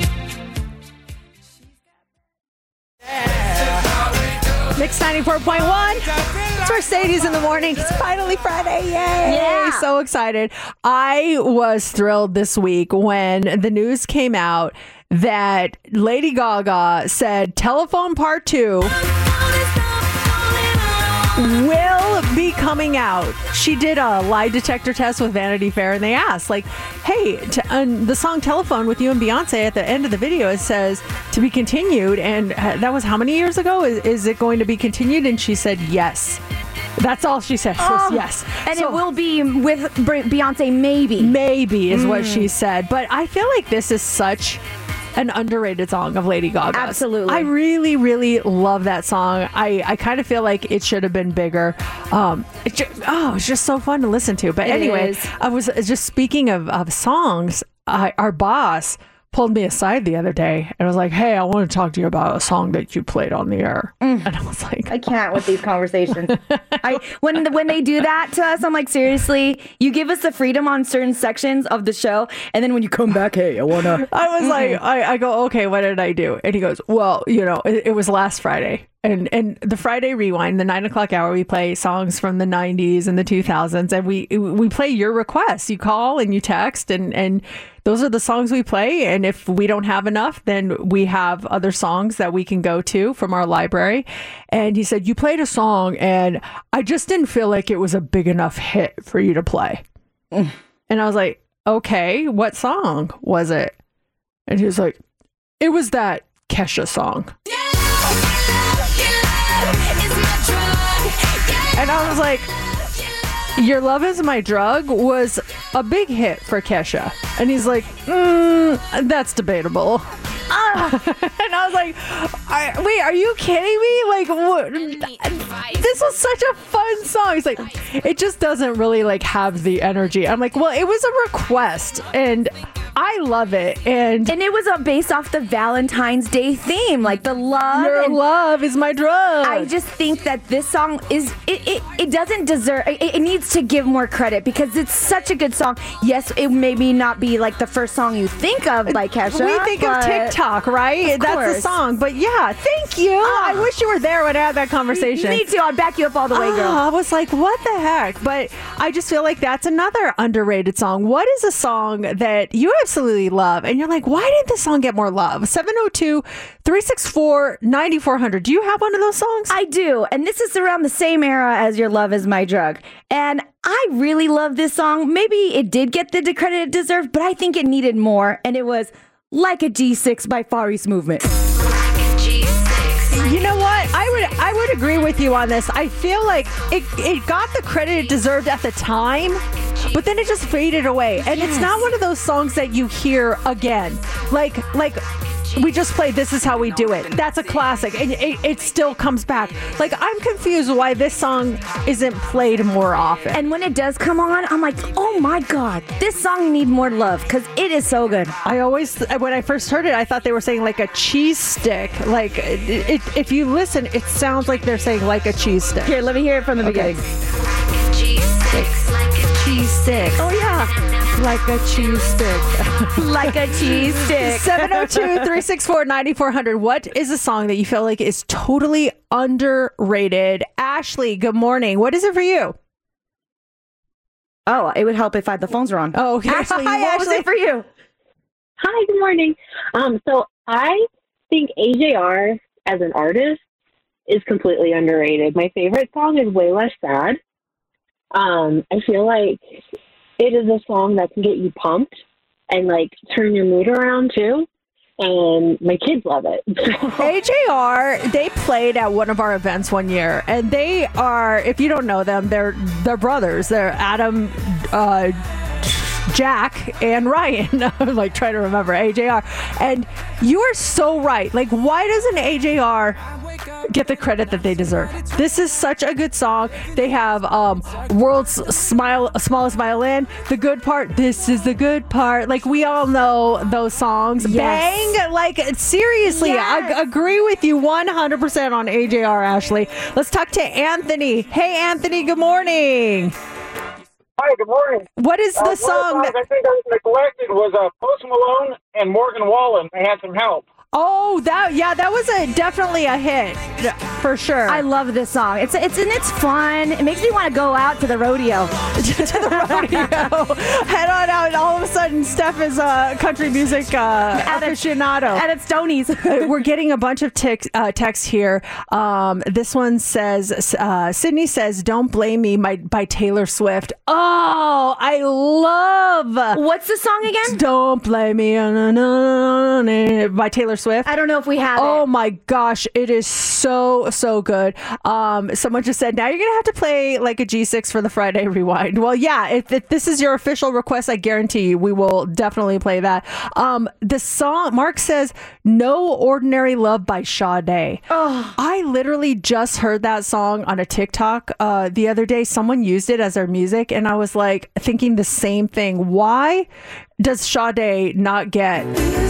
Mix ninety-four point one. It's Mercedes in the morning. It's finally Friday. Yay. Yeah. So excited. I was thrilled this week when the news came out that Lady Gaga said Telephone Part two will be coming out. She did a lie detector test with Vanity Fair, and they asked, like, hey, t- on the song Telephone with you and Beyonce, at the end of the video, it says to be continued. And that was how many years ago? Is, is it going to be continued? And she said yes. That's all she said. Oh, was yes. And So- it will be with Beyonce, maybe. Maybe is Mm. what she said. But I feel like this is such an underrated song of Lady Gaga. Absolutely. I really, really love that song. I, I kind of feel like it should have been bigger. Um, it just, oh, it's just so fun to listen to. But It anyway, is. I was just speaking of, of songs, I, our boss pulled me aside the other day and was like, hey, I want to talk to you about a song that you played on the air. Mm. And I was like, I can't with these conversations. I when when they do that to us, I'm like, seriously, you give us the freedom on certain sections of the show, and then when you come back, hey, I wanna. I was like, I, I go, okay, what did I do? And he goes, well, you know, it, it was last Friday. And and the Friday Rewind, the nine o'clock hour, we play songs from the nineties and the two thousands, and we we play your requests. You call and you text, and, and those are the songs we play. And if we don't have enough, then we have other songs that we can go to from our library. And he said, you played a song, and I just didn't feel like it was a big enough hit for you to play. And I was like, okay, what song was it? And he was like, it was that Kesha song. And I was like, Your Love Is My Drug was a big hit for Kesha. And he's like, mm, that's debatable. Ah. And I was like, I, wait, are you kidding me? Like, what? This was such a fun song. He's like, it just doesn't really like have the energy. I'm like, well, it was a request and I love it. And and it was uh, based off the Valentine's Day theme, like the love. Your and love is my drug. I just think that this song is, it, it, it doesn't deserve, it, it needs to give more credit because it's such a good song. Yes, it maybe not be like the first song you think of by Kesha. We think of but- TikTok, right? Of That's course. the song. But yeah, thank you. I wish you were there when I had that conversation. Me too. I'd back you up all the way, girl. Oh, I was like, what the heck? But I just feel like that's another underrated song. What is a song that you absolutely love? And you're like, why didn't this song get more love? seven oh two, three six four, nine four hundred. Do you have one of those songs? I do. And this is around the same era as Your Love Is My Drug. And I really love this song. Maybe it did get the credit it deserved, but I think it needed more. And it was Like a G six by Far East Movement. You know what? I would I would agree with you on this. I feel like it, it got the credit it deserved at the time, but then it just faded away. And it's not one of those songs that you hear again. Like like we just played This Is How We Do It. That's a classic, and it, it still comes back. Like, I'm confused why this song isn't played more often. And when it does come on, I'm like, oh my God, this song needs more love because it is so good. I always, when I first heard it, I thought they were saying like a cheese stick. Like, it, it, if you listen, it sounds like they're saying like a cheese stick. Here, let me hear it from the Okay. beginning. Cheese stick. Oh, yeah. Like a cheese stick. Like a cheese stick. seven oh two, three six four, nine four zero zero. What is a song that you feel like is totally underrated? Ashley, good morning. What is it for you? Oh, it would help if I, the phones were on. Oh, okay. Ashley, Hi, what was Ashley. it for you? Hi, good morning. Um, so I think A J R as an artist is completely underrated. My favorite song is Way Less Sad. Um, I feel like it is a song that can get you pumped and like turn your mood around too. And my kids love it. A J R, they played at one of our events one year, and they are, if you don't know them, they're they're brothers. They're Adam, uh, Jack, and Ryan. I'm like trying to remember A J R. And you are so right. Like, why doesn't A J R get the credit that they deserve? This is such a good song. They have um, World's Smile, Smallest Violin, The Good Part, This Is the Good Part. Like, we all know those songs. Yes. Bang! Like, seriously, Yes. I agree with you one hundred percent on A J R, Ashley. Let's talk to Anthony. Hey, Anthony, good morning. Hi, good morning. What is the uh, song that I think I was neglected was uh, Post Malone and Morgan Wallen. They had some help. Oh, that yeah, that was a definitely a hit for sure. I love this song. It's it's and it's fun. It makes me want to go out to the rodeo. to the rodeo. Head on out. And all of a sudden, Steph is a country music uh, aficionado. And it's Tony's. We're getting a bunch of text uh, texts here. Um, this one says, uh, Sydney says, "Don't Blame Me" by, by Taylor Swift. Oh, I love. What's the song again? Don't Blame Me na, na, na, na, by Taylor Swift. I don't know if we have oh it. my gosh, it is so so good. Um, someone just said, now you're gonna have to play like a G six for the Friday Rewind. Well, yeah, if, if this is your official request, I guarantee you we will definitely play that. Um, the song, Mark says, "No Ordinary Love" by Sade. Oh, I literally just heard that song on a TikTok uh, the other day. Someone used it as their music, and I was like thinking the same thing. Why does Sade not get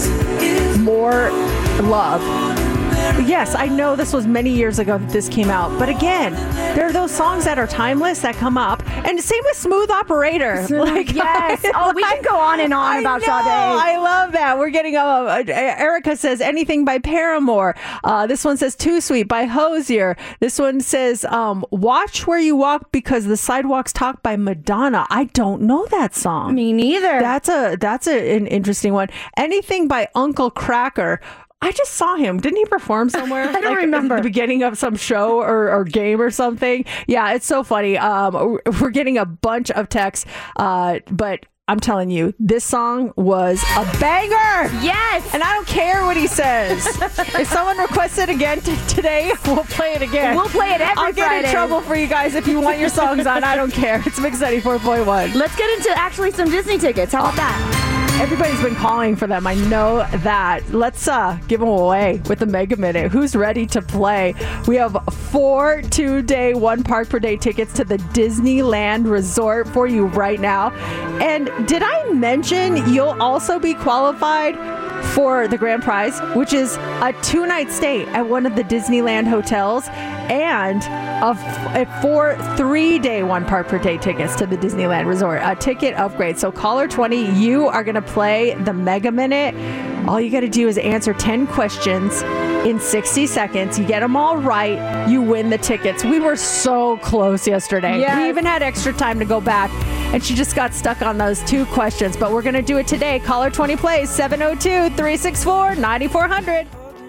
more love? Yes, I know this was many years ago that this came out, but again, there are those songs that are timeless that come up, and same with Smooth Operator. Like, yes. Oh, we can go on and on I about know, Sade. I love that. We're getting a. Uh, Erica says anything by Paramore. Uh, this one says Too Sweet by Hosier. This one says um, Watch Where You Walk Because the Sidewalks Talk by Madonna. I don't know that song. Me neither. That's a that's a, an interesting one. Anything by Uncle Cracker. I just saw him. Didn't he perform somewhere? I don't like, remember. At the beginning of some show or, or game or something. Yeah, it's so funny. Um, we're getting a bunch of texts, uh, but I'm telling you, this song was a banger. Yes. And I don't care what he says. If someone requests it again t- today, we'll play it again. We'll play it every I'll get Friday. in trouble for you guys if you want your songs on. I don't care. It's Mix ninety-four point one. Let's get into actually some Disney tickets. How about that? Everybody's been calling for them. I know that. Let's uh, give them away with the Mega Minute. Who's ready to play? We have four two-day, one park per day tickets to the Disneyland Resort for you right now. And did I mention you'll also be qualified for the grand prize, which is a two-night stay at one of the Disneyland hotels and a, a four three-day one park per day tickets to the Disneyland Resort, a ticket upgrade. So caller twenty, you are going to play the Mega Minute. All you got to do is answer ten questions in sixty seconds. You get them all right, you win the tickets. We were so close yesterday. Yes. We even had extra time to go back, and she just got stuck on those two questions. But we're going to do it today. Caller twenty plays seven oh two, three six four, nine four zero zero.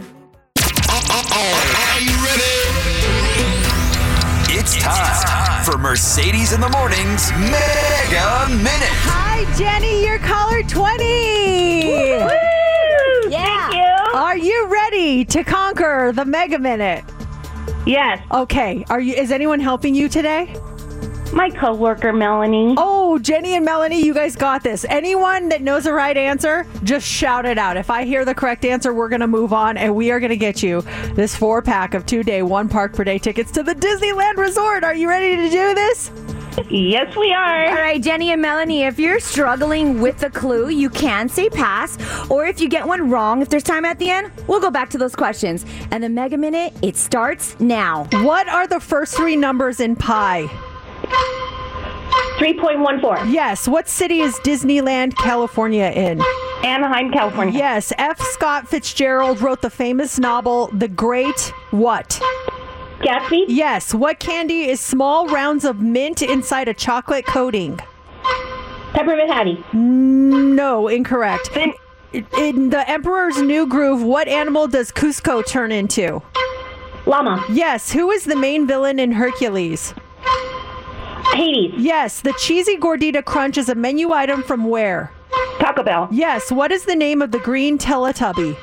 Are you ready? It's time for Mercedes in the Morning's Mega Minute. Hi, Jenny. You're caller twenty. Woo! Yeah. Thank you. Are you ready to conquer the Mega Minute? Yes. Okay. Are you? Is anyone helping you today? My coworker, Melanie. Oh, Jenny and Melanie, you guys got this. Anyone that knows the right answer, just shout it out. If I hear the correct answer, we're going to move on, and we are going to get you this four-pack of two-day, one-park-per-day tickets to the Disneyland Resort. Are you ready to do this? Yes, we are. All right, Jenny and Melanie, if you're struggling with the clue, you can say pass. Or if you get one wrong, if there's time at the end, we'll go back to those questions. And the Mega Minute, it starts now. What are the first three numbers in pi? three point one four. Yes. What city is Disneyland, California in? Anaheim, California. Yes. F. Scott Fitzgerald wrote the famous novel, The Great What? Gatsby? Yes. What candy is small rounds of mint inside a chocolate coating? Peppermint Hattie. No, incorrect. In, in The Emperor's New Groove, what animal does Cusco turn into? Llama. Yes. Who is the main villain in Hercules? Hades. Yes. The cheesy gordita crunch is a menu item from where? Taco Bell. Yes. What is the name of the green Teletubby?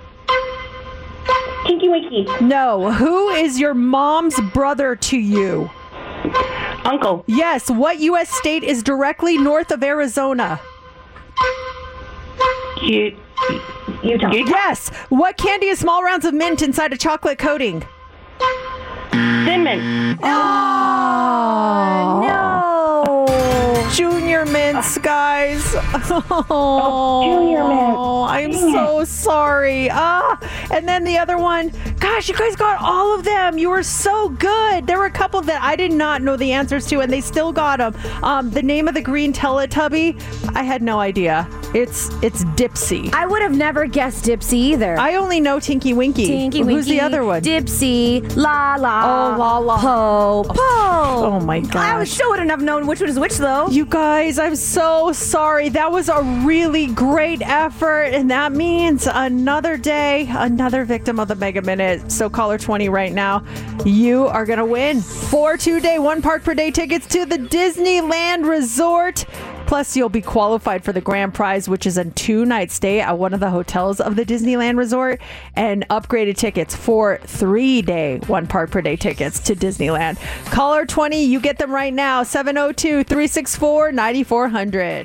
Tinky Winky. No. Who is your mom's brother to you? Uncle. Yes. What U S state is directly north of Arizona? U- Utah. Yes. What candy is small rounds of mint inside a chocolate coating? Thin Mint. Oh, no. Junior Mints, guys. Oh, oh Junior Mints. I'm so sorry. Ah, and then the other one. Gosh, you guys got all of them. You were so good. There were a couple that I did not know the answers to, and they still got them. Um, the name of the green Teletubby, I had no idea. It's it's Dipsy. I would have never guessed Dipsy either. I only know Tinky Winky. Tinky Who's Winky. the other one? Dipsy. La La. Oh, La La. Po. Po. Oh my gosh. I still wouldn't have known which one is which though. You guys, I'm so sorry. That was a really great effort, and that means another day, another victim of the Mega Minute. So caller twenty right now, you are going to win four two-day, one-park-per-day tickets to the Disneyland Resort. Plus, you'll be qualified for the grand prize, which is a two-night stay at one of the hotels of the Disneyland Resort, and upgraded tickets for three-day, one-park-per-day tickets to Disneyland. Caller twenty, you get them right now, seven oh two, three six four, nine four zero zero.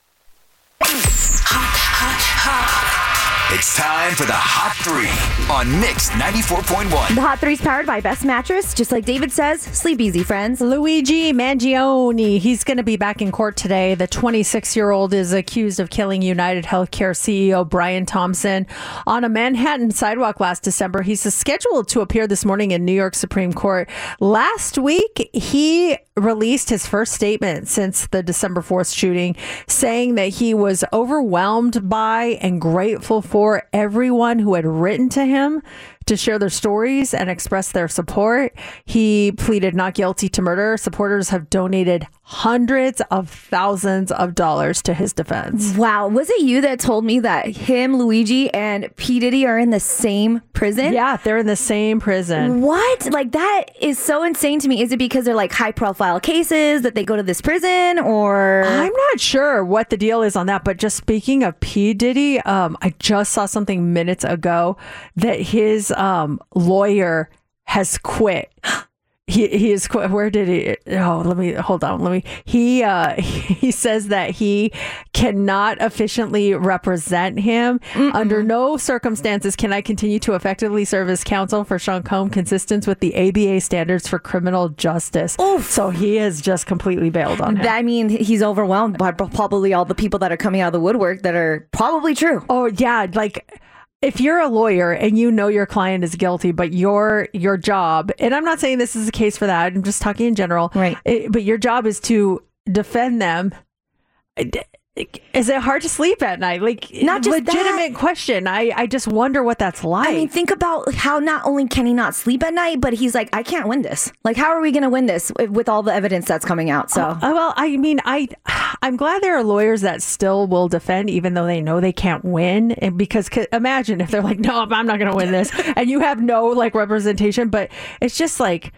It's time for the Hot Three on Mix ninety-four point one. The Hot Three's powered by Best Mattress. Just like David says, sleep easy, friends. Luigi Mangione, he's going to be back in court today. The twenty-six-year-old is accused of killing United Healthcare C E O Brian Thompson on a Manhattan sidewalk last December. He's scheduled to appear this morning in New York Supreme Court. Last week, he released his first statement since the December fourth shooting, saying that he was overwhelmed by and grateful for everyone who had written to him to share their stories and express their support. He pleaded not guilty to murder. Supporters have donated hundreds of thousands of dollars to his defense. Wow. Was it you that told me that him, Luigi, and P. Diddy are in the same prison? Yeah, they're in the same prison. What? Like, that is so insane to me. Is it because they're like high profile cases that they go to this prison, or? I'm not sure what the deal is on that, but just speaking of P. Diddy, um, I just saw something minutes ago that his um, lawyer has quit. He he is quit. Where did he? Oh, let me hold on. Let me. He uh he says that he cannot efficiently represent him. Mm-mm. Under no circumstances can I continue to effectively serve as counsel for Sean Combs, consistent with the A B A standards for criminal justice. Oof. So he has just completely bailed on him. I mean, he's overwhelmed by probably all the people that are coming out of the woodwork that are probably true. Oh yeah, like. If you're a lawyer and you know your client is guilty, but your your job, and I'm not saying this is the case for that, I'm just talking in general, right? It, but your job is to defend them. Is it hard to sleep at night? Like, not just legitimate that. question. I, I just wonder what that's like. I mean, think about how not only can he not sleep at night, but he's like, I can't win this. Like, how are we going to win this with all the evidence that's coming out? So, uh, well, I mean, I, I'm glad there are lawyers that still will defend, even though they know they can't win. And because imagine if they're like, no, I'm not going to win this, and you have no like representation. But it's just like,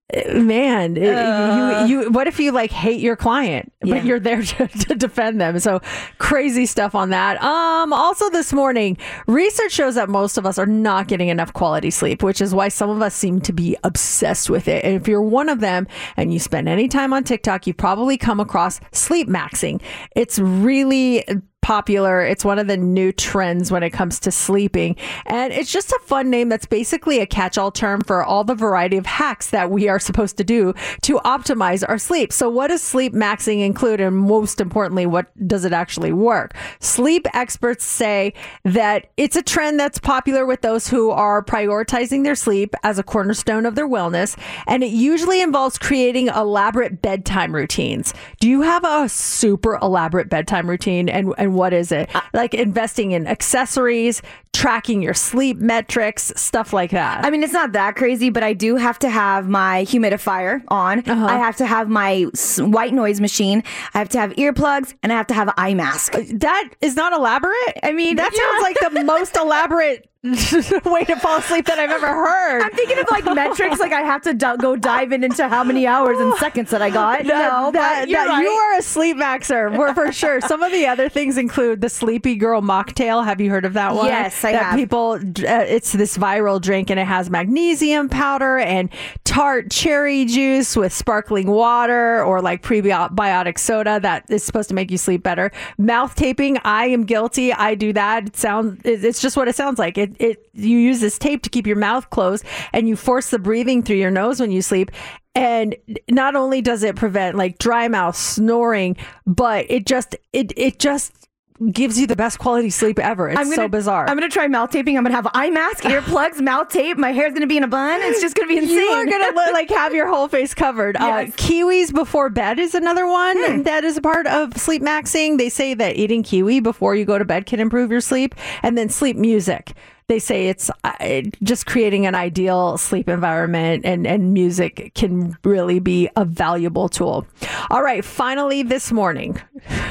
Man, it- Uh. you you. What if you like hate your client, Yeah. but you're there to, to defend them? So crazy stuff on that. Um. Also, this morning, research shows that most of us are not getting enough quality sleep, which is why some of us seem to be obsessed with it. And if you're one of them, and you spend any time on TikTok, you've probably come across sleep maxing. It's really popular. It's one of the new trends when it comes to sleeping. And it's just a fun name that's basically a catch-all term for all the variety of hacks that we are supposed to do to optimize our sleep. So what does sleep maxing include? And most importantly, what does it actually work? Sleep experts say that it's a trend that's popular with those who are prioritizing their sleep as a cornerstone of their wellness. And it usually involves creating elaborate bedtime routines. Do you have a super elaborate bedtime routine? And, and what is it? Like investing in accessories, tracking your sleep metrics, stuff like that. I mean, it's not that crazy, but I do have to have my humidifier on. Uh-huh. I have to have my s- white noise machine. I have to have earplugs, and I have to have an eye mask. That is not elaborate. I mean, that yeah. sounds like the most elaborate way to fall asleep that I've ever heard. I'm thinking of like metrics, like I have to d- go dive in into how many hours and seconds that I got. That, no, that, but you're that right. you are a sleep maxer, we're for sure. Some of the other things include the Sleepy Girl mocktail. Have you heard of that one? Yes, I that have. People, uh, it's this viral drink, and it has magnesium powder and tart cherry juice with sparkling water or like prebiotic soda that is supposed to make you sleep better. Mouth taping, I am guilty. I do that. It sounds. it- It's just what it sounds like. It. It. You use this tape to keep your mouth closed, and you force the breathing through your nose when you sleep. And not only does it prevent like dry mouth, snoring, but it just it it just gives you the best quality sleep ever. It's I'm gonna, so bizarre. I'm gonna try mouth taping. I'm gonna have eye mask, earplugs, mouth tape. My hair's gonna be in a bun. It's just gonna be insane. You are gonna li- like have your whole face covered. Yes. Uh, kiwis before bed is another one that is a part of sleep maxing. They say that eating kiwi before you go to bed can improve your sleep, and then sleep music. They say it's uh, just creating an ideal sleep environment, and, and music can really be a valuable tool. All right, finally this morning,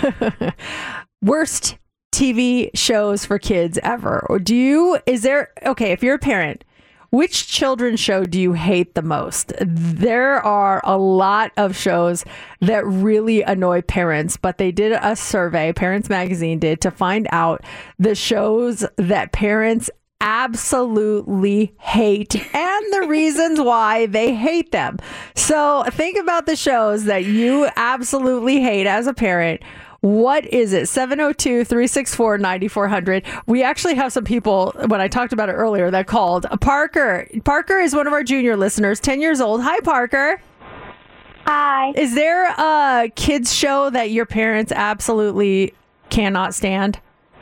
worst T V shows for kids ever. Or do you, is there, okay, if you're a parent, which children's show do you hate the most? There are a lot of shows that really annoy parents, but they did a survey, Parents Magazine did, to find out the shows that parents absolutely hate and the reasons why they hate them. So think about the shows that you absolutely hate as a parent. What is it? seven oh two, three six four, nine four hundred. We actually have some people, when I talked about it earlier, that called. Parker. Parker is one of our junior listeners, ten years old. Hi, Parker. Hi. Is there a kids show that your parents absolutely cannot stand?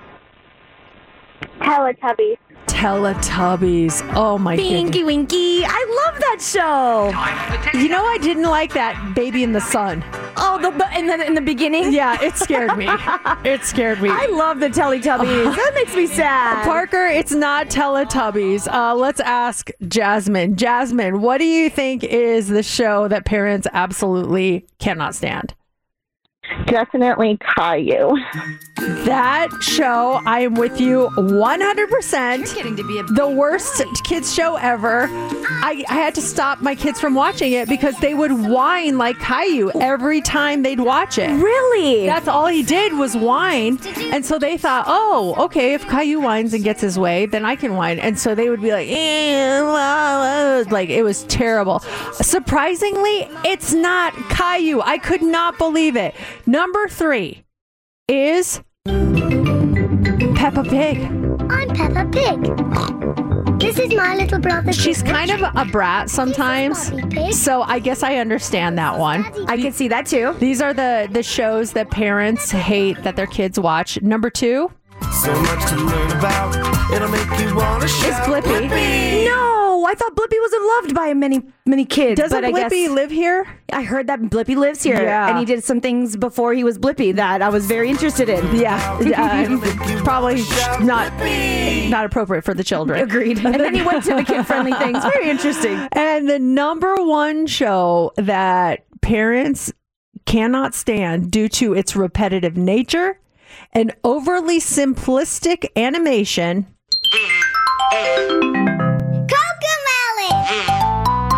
Teletubbies. Teletubbies. Oh my goodness. Pinky Winky. I love that show. You know, I didn't like that Baby in the Sun. Oh, the bu- in the in the beginning. Yeah, it scared me. It scared me. I love the Teletubbies. That makes me sad. Parker, it's not Teletubbies. Uh, let's ask Jasmine. Jasmine, what do you think is the show that parents absolutely cannot stand? Definitely Caillou. That show, I am with you one hundred percent. You're getting to be a The worst kids show ever. I, I had to stop my kids from watching it because they would whine like Caillou every time they'd watch it. Really? That's all he did was whine. And so they thought, oh, okay, if Caillou whines and gets his way, then I can whine. And so they would be like, eh, la, la. Like, it was terrible. Surprisingly, it's not Caillou. I could not believe it. Number three is Peppa Pig. I'm Peppa Pig. This is my little brother. She's kind of a brat sometimes, so I guess I understand that one. I can see that too. These are the, the shows that parents hate that their kids watch. Number two So much to learn about. It'll make you want to is shout. Blippi. No, I thought Blippi wasn't loved by many many kids. Doesn't but I Blippi guess, live here? I heard that Blippi lives here, Yeah. and he did some things before he was Blippi that I was very interested in. Yeah, uh, probably not not appropriate for the children. Agreed. And then he went to the kid-friendly things. Very interesting. And the number one show that parents cannot stand due to its repetitive nature and overly simplistic animation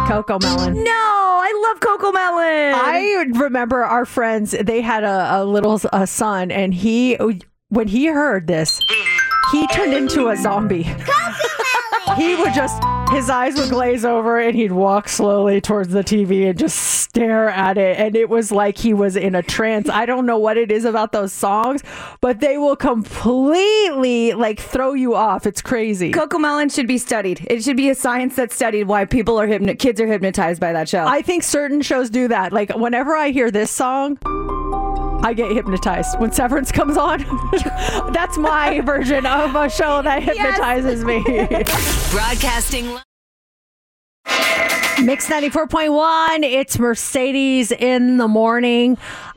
Coco Melon. No, I love Coco Melon. I remember our friends, they had a, a little a son, and he, when he heard this, he turned into a zombie. He would just, his eyes would glaze over and he'd walk slowly towards the T V and just stare at it. And it was like he was in a trance. I don't know what it is about those songs, but they will completely like throw you off. It's crazy. Coco Melon should be studied. It should be a science that's studied why people are hypno- kids are hypnotized by that show. I think certain shows do that. Like whenever I hear this song, I get hypnotized. When Severance comes on, that's my version of a show that hypnotizes me. Broadcasting. Mix ninety-four point one. It's Mercedes in the morning.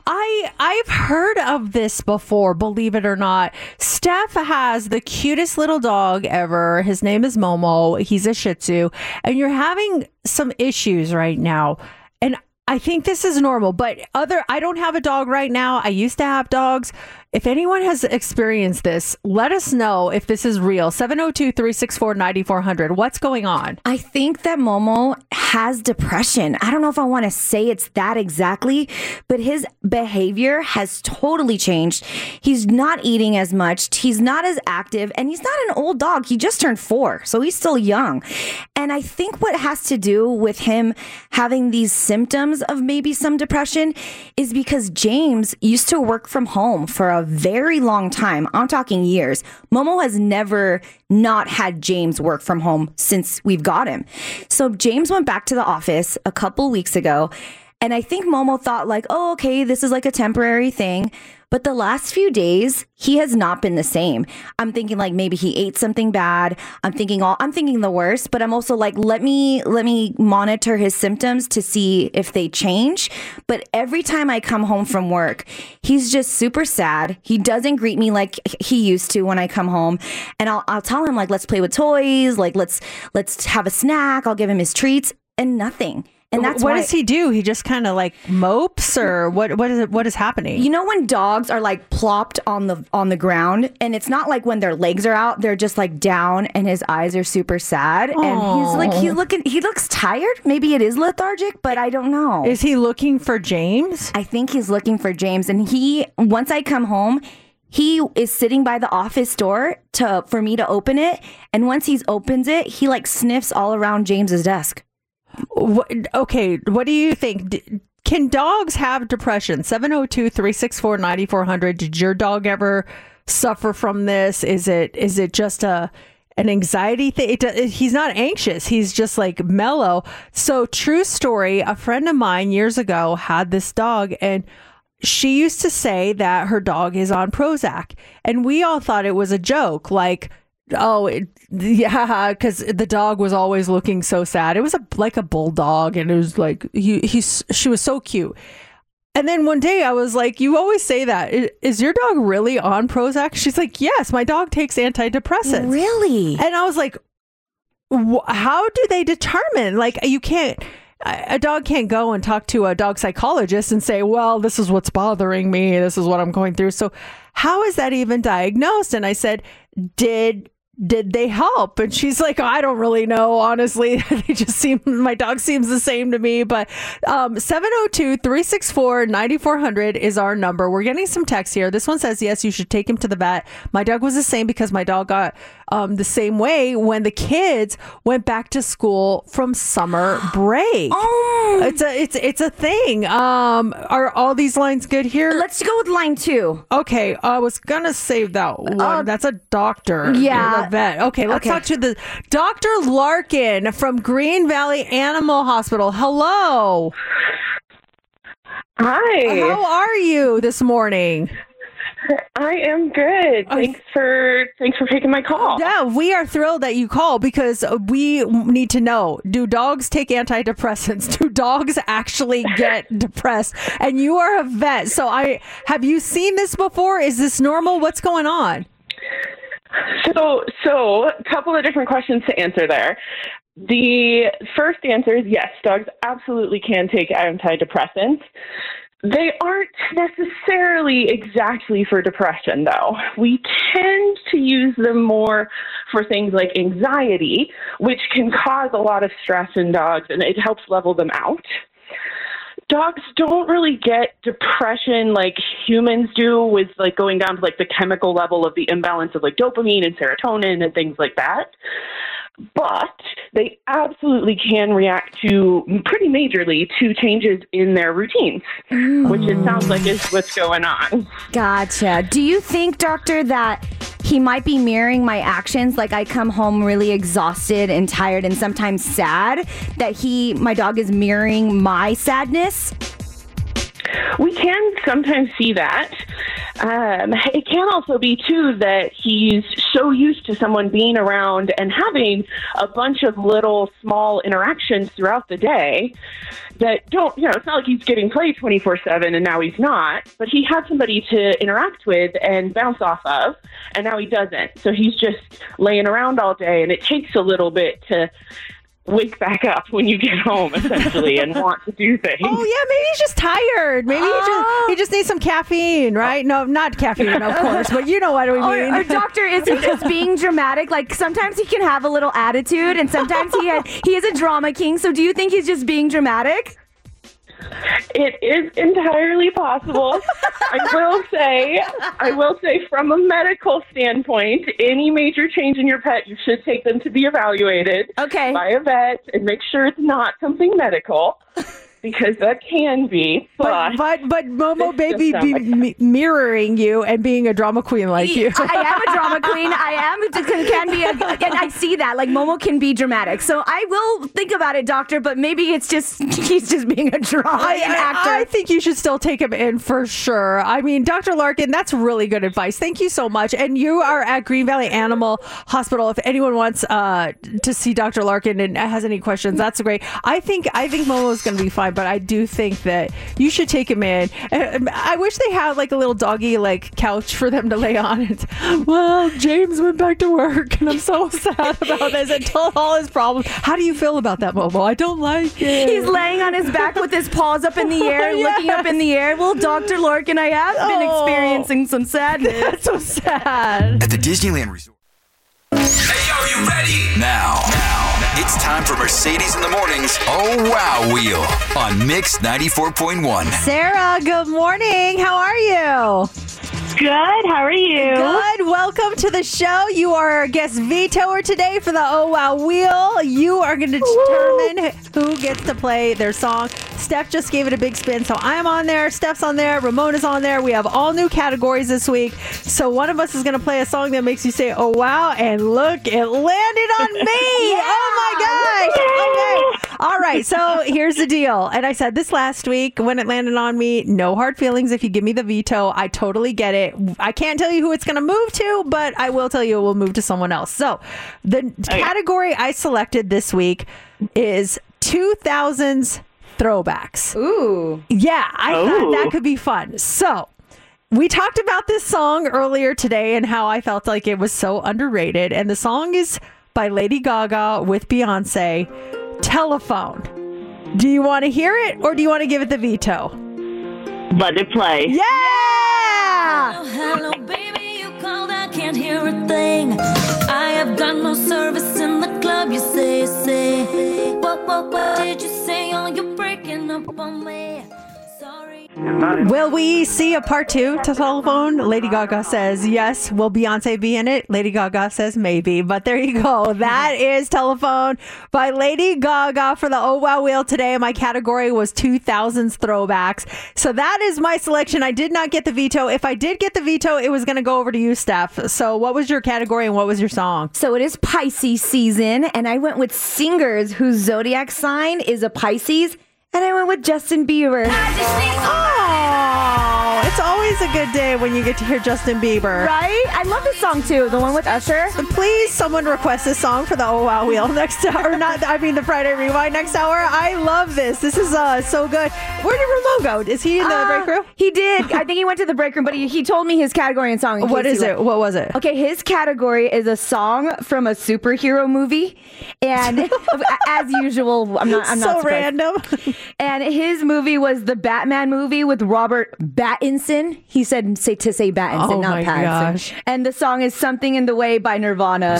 I I've heard of this before, believe it or not. Steph has the cutest little dog ever. His name is Momo. He's a Shih Tzu, and you're having some issues right now. And I think this is normal, but other, I don't have a dog right now. I used to have dogs. If anyone has experienced this, let us know if this is real. seven oh two, three six four, nine four hundred. What's going on? I think that Momo has depression. I don't know if I want to say it's that exactly, but his behavior has totally changed. He's not eating as much. He's not as active, and he's not an old dog. He just turned four, so he's still young. And I think what has to do with him having these symptoms of maybe some depression is because James used to work from home for a very long time. I'm talking years. Momo has never not had James work from home since we've got him. So James went back to the office a couple weeks ago, and I think Momo thought like, oh, okay, this is like a temporary thing. But the last few days, he has not been the same. I'm thinking like maybe he ate something bad. I'm thinking all I'm thinking the worst, but I'm also like, let me let me monitor his symptoms to see if they change. But every time I come home from work, he's just super sad. He doesn't greet me like he used to when I come home. And I'll I'll tell him like, let's play with toys, like let's let's have a snack. I'll give him his treats, and nothing. And that's what why, does he do? He just kind of like mopes, or what? What is it? What is happening? You know when dogs are like plopped on the on the ground, and it's not like when their legs are out; they're just like down, and his eyes are super sad, Aww. and he's like he's looking. He looks tired. Maybe it is lethargic, but I don't know. Is he looking for James? I think he's looking for James, and he once I come home, he is sitting by the office door to for me to open it, and once he opens it, he like sniffs all around James's desk. What, okay, what do you think? D- can dogs have depression? seven oh two, three six four, nine four hundred. Did your dog ever suffer from this? Is it is it just a an anxiety thing? It, it, he's not anxious. He's just like mellow. So true story, a friend of mine years ago had this dog, and she used to say that her dog is on Prozac. And we all thought it was a joke, like, oh, it, yeah, because the dog was always looking so sad. It was a like a bulldog, and it was like he he's she was so cute. And then one day I was like, you always say that. Is, is your dog really on Prozac? She's like, yes, my dog takes antidepressants. Really? And I was like, wh- how do they determine? Like, you can't, a dog can't go and talk to a dog psychologist and say, well, this is what's bothering me. This is what I'm going through. So how is that even diagnosed? And I said, did Did they help? And she's like, oh, I don't really know, honestly. They just seem, my dog seems the same to me. But um, seven oh two, three six four, nine four hundred is our number. We're getting some texts here. This one says, yes, you should take him to the vet. My dog was the same because my dog got um, the same way when the kids went back to school from summer break. Oh, it's a it's it's a thing. Um, are all these lines good here? Let's go with line two. Okay, I was gonna save that one. Uh, That's a doctor. Yeah. The vet. Okay, let's Okay. talk to the Doctor Larkin from Green Valley Animal Hospital. Hello. Hi. How are you this morning? I am good. Thanks for thanks for taking my call. Yeah, we are thrilled that you called because we need to know, do dogs take antidepressants? Do dogs actually get depressed? And you are a vet, so I have you seen this before? Is this normal? What's going on? So, so a couple of different questions to answer there. The first answer is yes, dogs absolutely can take antidepressants. They aren't necessarily exactly for depression, though. We tend to use them more for things like anxiety, which can cause a lot of stress in dogs, and it helps level them out. Dogs don't really get depression like humans do, with like going down to like the chemical level of the imbalance of like dopamine and serotonin and things like that. But they absolutely can react to pretty majorly to changes in their routines, mm. which it sounds like is what's going on. Gotcha. Do you think, doctor, that he might be mirroring my actions? Like I come home really exhausted and tired and sometimes sad, that he, my dog is mirroring my sadness? We can sometimes see that. Um, it can also be, too, that he's so used to someone being around and having a bunch of little small interactions throughout the day that don't, you know, it's not like he's getting played twenty-four seven and now he's not, but he had somebody to interact with and bounce off of, and now he doesn't. So he's just laying around all day, and it takes a little bit to wake back up when you get home, essentially, and want to do things. Oh, yeah, maybe he's just tired. Maybe oh. he, just, he just needs some caffeine, right? No, not caffeine, of course, but you know what we mean. Or, or doctor, is he just being dramatic? Like, sometimes he can have a little attitude, and sometimes he, had, he is a drama king, so do you think he's just being dramatic? It is entirely possible. I will say, I will say from a medical standpoint, any major change in your pet, you should take them to be evaluated okay. by a vet and make sure it's not something medical. Because that can be, but but, but, but Momo Baby be like mi- mirroring you and being a drama queen like you. I am a drama queen. I am can, can be, a, and I see that like Momo can be dramatic. So I will think about it, doctor. But maybe it's just he's just being a drama I, actor. I, I think you should still take him in for sure. I mean, Doctor Larkin, that's really good advice. Thank you so much. And you are at Green Valley Animal Hospital. If anyone wants uh, to see Doctor Larkin and has any questions, that's great. I think I think Momo is going to be fine. But I do think that you should take him in. I wish they had like a little doggy like couch for them to lay on. It's, well, James went back to work and I'm so sad about this and told all his problems. How do you feel about that, Momo? I don't like it. He's laying on his back with his paws up in the air, yes. looking up in the air. Well, Doctor Larkin, I have been oh, experiencing some sadness. That's so sad. At the Disneyland Resort. Hey, are you ready? Now, now. It's time for Mercedes in the Morning's Oh Wow Wheel on Mix ninety-four point one. Sarah, good morning. How are you? Good. How are you? Good. Welcome to the show. You are our guest vetoer today for the Oh Wow Wheel. You are going to determine who gets to play their song. Steph just gave it a big spin, so I'm on there. Steph's on there. Ramona's on there. We have all new categories this week. So one of us is going to play a song that makes you say, oh, wow. And look, it landed on me. Yeah. Oh, my gosh. Okay. All right. So here's the deal. And I said this last week when it landed on me. No hard feelings if you give me the veto. I totally get it. I can't tell you who it's going to move to, but I will tell you it will move to someone else. So the okay. category I selected this week is two thousands throwbacks. Ooh. Yeah, I Ooh. thought that could be fun. So we talked about this song earlier today and how I felt like it was so underrated. And the song is by Lady Gaga with Beyonce, Telephone. Do you want to hear it or do you want to give it the veto? Let it play. Yeah! Hello, hello, baby, you called, I can't hear a thing. I have got no service in the club, you say, say. What, what, what did you say? Oh, you're breaking up on me. Sorry. Will we see a part two to Telephone? Lady Gaga says yes. Will Beyonce be in it? Lady Gaga says maybe. But there you go. That is Telephone by Lady Gaga for the Oh Wow Wheel today. My category was two thousands throwbacks. So that is my selection. I did not get the veto. If I did get the veto, it was going to go over to you, Steph. So what was your category and what was your song? So it is Pisces season, and I went with singers whose zodiac sign is a Pisces. And I went with Justin Bieber. Oh, it's always a good day when you get to hear Justin Bieber. Right? I love this song too. The one with Usher. Please, someone request this song for the Oh Wow Wheel next hour. Not, I mean, the Friday Rewind next hour. I love this. This is uh, so good. Where did Ramon go? Is he in the uh, break room? He did. I think he went to the break room, but he, he told me his category and song. What is it? What was it? Okay, his category is a song from a superhero movie. And as usual, I'm not I'm so not surprised. random. And his movie was the Batman movie with Robert Pattinson. Pattinson. He said say to say Pattinson, Oh not my Pattinson. gosh. And the song is Something in the Way by Nirvana.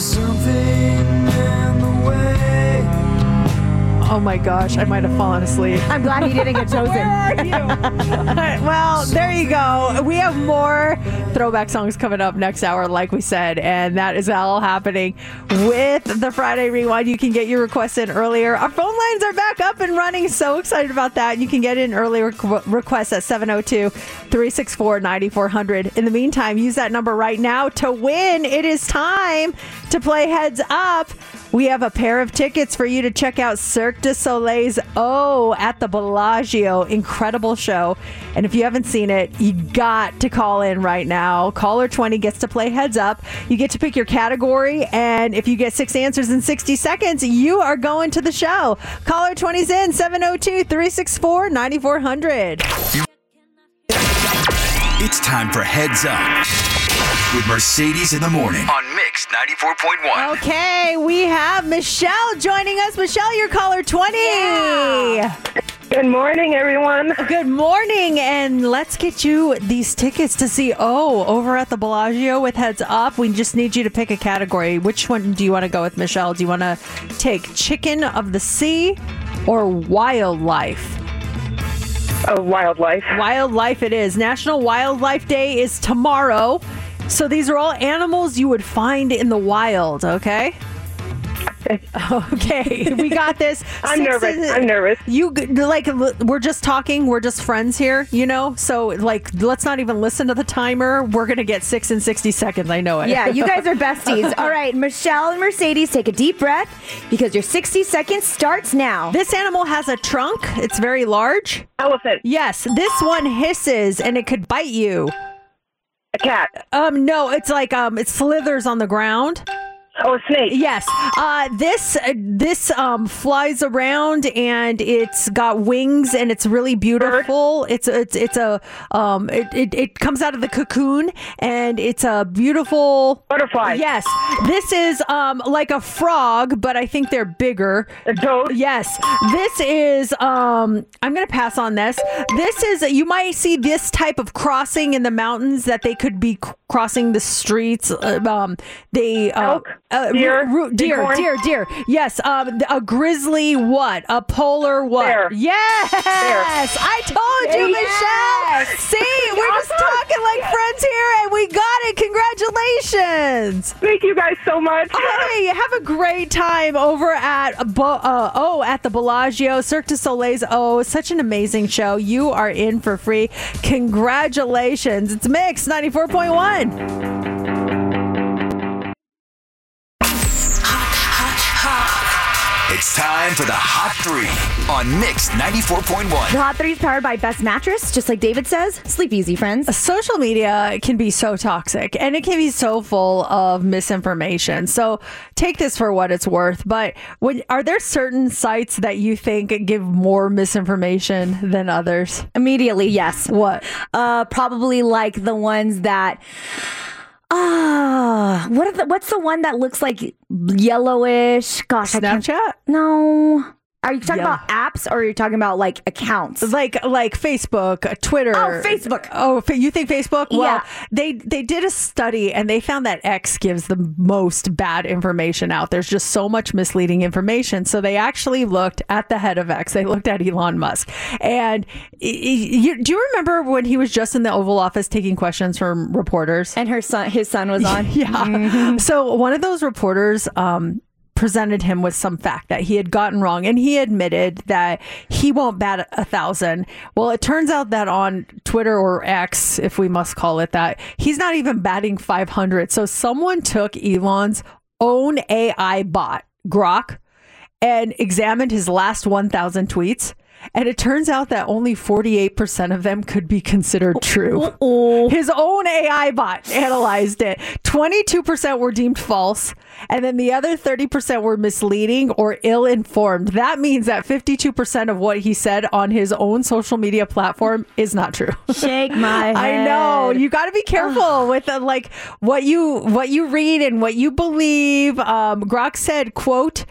Oh my gosh, I might have fallen asleep. I'm glad he didn't get chosen. Where are you? Well, there you go. We have more throwback songs coming up next hour, like we said, and that is all happening with the Friday Rewind. You can get your requests in earlier. Our phone lines are back up and running. So excited about that. You can get in early requ- requests at seven oh two, three six four, nine four hundred. In the meantime, use that number right now to win. It is time to play Heads Up. We have a pair of tickets for you to check out Cirque du Soleil's O at the Bellagio. Incredible show. And if you haven't seen it, you got to call in right now. Caller twenty gets to play Heads Up. You get to pick your category. And if you get six answers in sixty seconds, you are going to the show. Caller twenty's in seven oh two, three six four, nine four hundred. It's time for Heads Up with Mercedes in the Morning on Mix ninety-four point one. Okay, we have Michelle joining us. Michelle, you're caller twenty. Yeah. Good morning, everyone. Good morning, and let's get you these tickets to see O over at the Bellagio with Heads Up. We just need you to pick a category. Which one do you want to go with, Michelle? Do you want to take Chicken of the Sea or Wildlife? Oh, wildlife. Wildlife it is. National Wildlife Day is tomorrow. So these are all animals you would find in the wild, okay? Okay, we got this. I'm Six nervous. is- I'm nervous. You like we're just talking. We're just friends here, you know. So like, let's not even listen to the timer. We're gonna get six in sixty seconds. I know it. Yeah, you guys are besties. All right, Michelle and Mercedes, take a deep breath because your sixty seconds starts now. This animal has a trunk. It's very large. Elephant. Yes, this one hisses and it could bite you. A cat. Um, no, it's like um, it slithers on the ground. Oh, a snake. Yes. Uh, this uh, this um flies around and it's got wings and it's really beautiful. Bird. It's it's it's a um it, it it comes out of the cocoon and it's a beautiful butterfly. Yes. This is um like a frog, but I think they're bigger. A toad. Yes. This is um I'm gonna pass on this. This is you might see this type of crossing in the mountains that they could be c- crossing the streets. Uh, um, they uh, elk. Uh, Deer, ro- ro- deer, bighorn. deer, deer. Yes, um, a grizzly what? A polar what? Bear. Yes, Bear. I told you, Yes. Michelle. See, we're just talking like friends here, and we got it. Congratulations! Thank you guys so much. Hey, have a great time over at Bo- uh, oh at the Bellagio, Cirque du Soleil's O. Such an amazing show. You are in for free. Congratulations! It's Mix ninety-four point one. It's time for the Hot Three on Mix ninety-four point one. The Hot Three is powered by Best Mattress, just like David says. Sleep easy, friends. Social media can be so toxic and it can be so full of misinformation. So take this for what it's worth. But when, are there certain sites that you think give more misinformation than others? Immediately, yes. What? Uh, probably like the ones that. Ah, what are the, what's the one that looks like yellowish? Gosh, Snapchat? I can't. No. Are you talking Yeah. about apps or are you talking about like accounts? Like like Facebook, Twitter. Oh, Facebook. Oh, fa- you think Facebook? Well, Yeah. they they did a study and they found that X gives the most bad information out. There's just so much misleading information. So they actually looked at the head of X. They looked at Elon Musk. And y- y- you, do you remember when he was just in the Oval Office taking questions from reporters? And her son, his son was on. Yeah. Mm-hmm. So one of those reporters um, presented him with some fact that he had gotten wrong, and he admitted that he won't bat a thousand. Well, it turns out that on Twitter, or X, if we must call it that, he's not even batting five hundred. So someone took Elon's own A I bot, Grok, and examined his last one thousand tweets. And it turns out that only forty-eight percent of them could be considered true. Oh. His own A I bot analyzed it. twenty-two percent were deemed false. And then the other thirty percent were misleading or ill-informed. That means that fifty-two percent of what he said on his own social media platform is not true. Shake my head. I know. You got to be careful with uh, like what you what you read and what you believe. Um, Grok said, quote,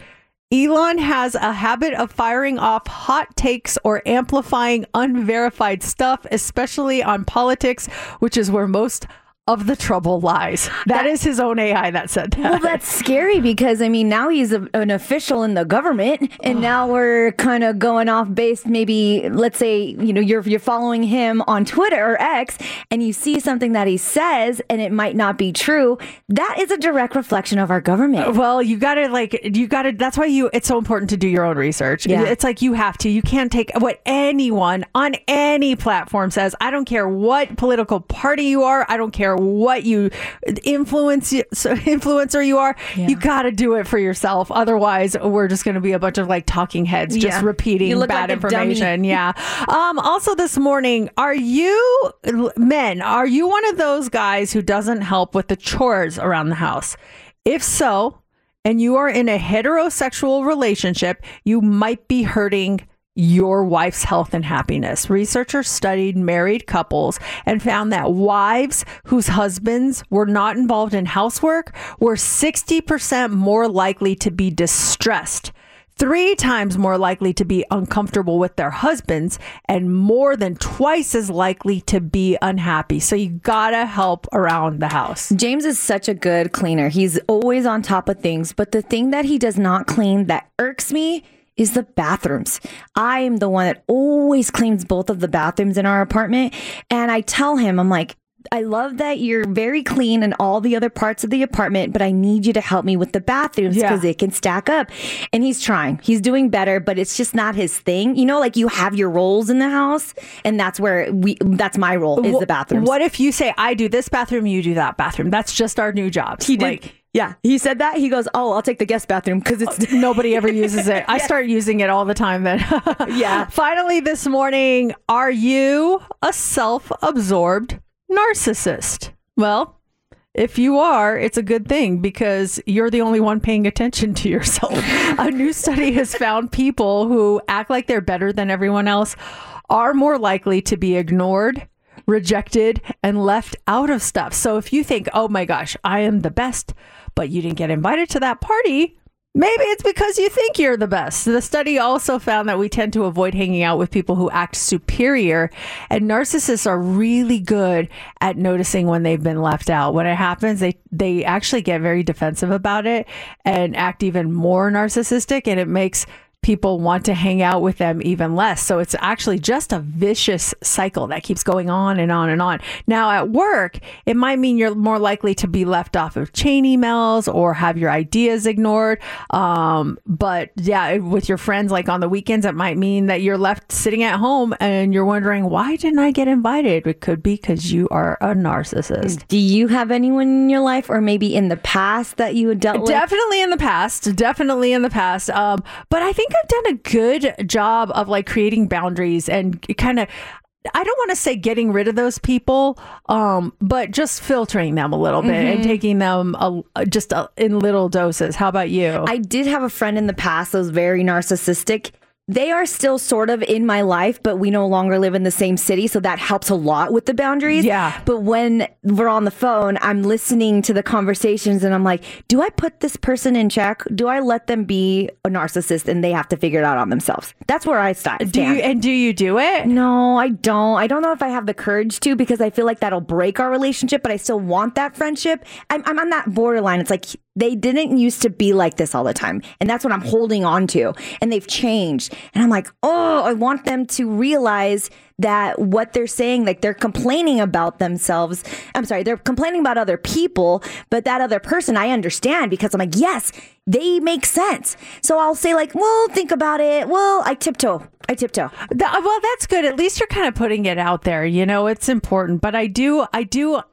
Elon has a habit of firing off hot takes or amplifying unverified stuff, especially on politics, which is where most of the trouble lies. That, that is his own A I that said that. Well, that's scary because, I mean, now he's a, an official in the government, and oh. now we're kind of going off based, maybe, let's say, you know, you're you're following him on Twitter or X, and you see something that he says, and it might not be true. That is a direct reflection of our government. Well, you got to, like, you got to, that's why you, it's so important to do your own research. Yeah. It's like you have to. You can't take what anyone on any platform says. I don't care what political party you are. I don't care what you influence influencer you are. Yeah. You got to do it for yourself. Otherwise, we're just going to be a bunch of like talking heads just yeah. repeating bad like information. Yeah. Um, also this morning, are you men, are you one of those guys who doesn't help with the chores around the house? If so, and you are in a heterosexual relationship, you might be hurting your wife's health and happiness. Researchers studied married couples and found that wives whose husbands were not involved in housework were sixty percent more likely to be distressed, three times more likely to be uncomfortable with their husbands, and more than twice as likely to be unhappy. So you gotta help around the house. James is such a good cleaner. He's always on top of things, but the thing that he does not clean that irks me is the bathrooms. I am the one that always cleans both of the bathrooms in our apartment. And I tell him, I'm like, I love that you're very clean in all the other parts of the apartment, but I need you to help me with the bathrooms because yeah. it can stack up. And he's trying. He's doing better, but it's just not his thing. You know, like you have your roles in the house, and that's where we, that's my role is the bathrooms. What if you say, I do this bathroom, you do that bathroom? That's just our new jobs. He did. Like, Yeah, he said that. He goes, oh, I'll take the guest bathroom because it's nobody ever uses it. I start using it all the time then. Yeah. Finally this morning, are you a self-absorbed narcissist? Well, if you are, it's a good thing because you're the only one paying attention to yourself. A new study has found people who act like they're better than everyone else are more likely to be ignored, rejected, and left out of stuff. So if you think, oh my gosh, I am the best, but you didn't get invited to that party, maybe it's because you think you're the best. The study also found that we tend to avoid hanging out with people who act superior, and narcissists are really good at noticing when they've been left out. When it happens, they, they actually get very defensive about it and act even more narcissistic, and it makes people want to hang out with them even less. So it's actually just a vicious cycle that keeps going on and on and on. Now at work, it might mean you're more likely to be left off of chain emails or have your ideas ignored. Um, but yeah, with your friends, like on the weekends, it might mean that you're left sitting at home and you're wondering, why didn't I get invited? It could be because you are a narcissist. Do you have anyone in your life or maybe in the past that you dealt with? Definitely in the past. Definitely in the past. Um, but I think I've done a good job of like creating boundaries and kind of, I don't want to say getting rid of those people, um, but just filtering them a little bit mm-hmm. and taking them a, just a, in little doses. How about you? I did have a friend in the past that was very narcissistic. They are still sort of in my life, but we no longer live in the same city. So that helps a lot with the boundaries. Yeah. But when we're on the phone, I'm listening to the conversations and I'm like, do I put this person in check? Do I let them be a narcissist and they have to figure it out on themselves? That's where I stand. Do you, and do you do it? No, I don't. I don't know if I have the courage to because I feel like that'll break our relationship, but I still want that friendship. I'm, I'm on that borderline. It's like, they didn't used to be like this all the time. And that's what I'm holding on to. And they've changed. And I'm like, oh, I want them to realize that what they're saying, like they're complaining about themselves. I'm sorry, they're complaining about other people, but that other person I understand because I'm like, yes, they make sense. So I'll say like, well, think about it. Well, I tiptoe. I tiptoe. That, well, that's good. At least you're kind of putting it out there. You know, it's important. But I do, I do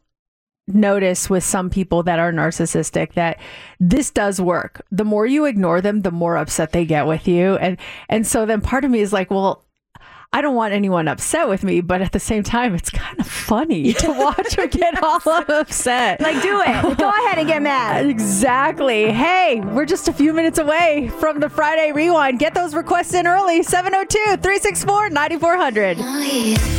notice with some people that are narcissistic that this does work. The more you ignore them, the more upset they get with you. And and so then part of me is like, well, I don't want anyone upset with me, but at the same time, it's kind of funny to watch her get all upset. Like, do it. Go ahead and get mad. Exactly. Hey, we're just a few minutes away from the Friday Rewind. Get those requests in early. seven oh two, three six four, nine four hundred.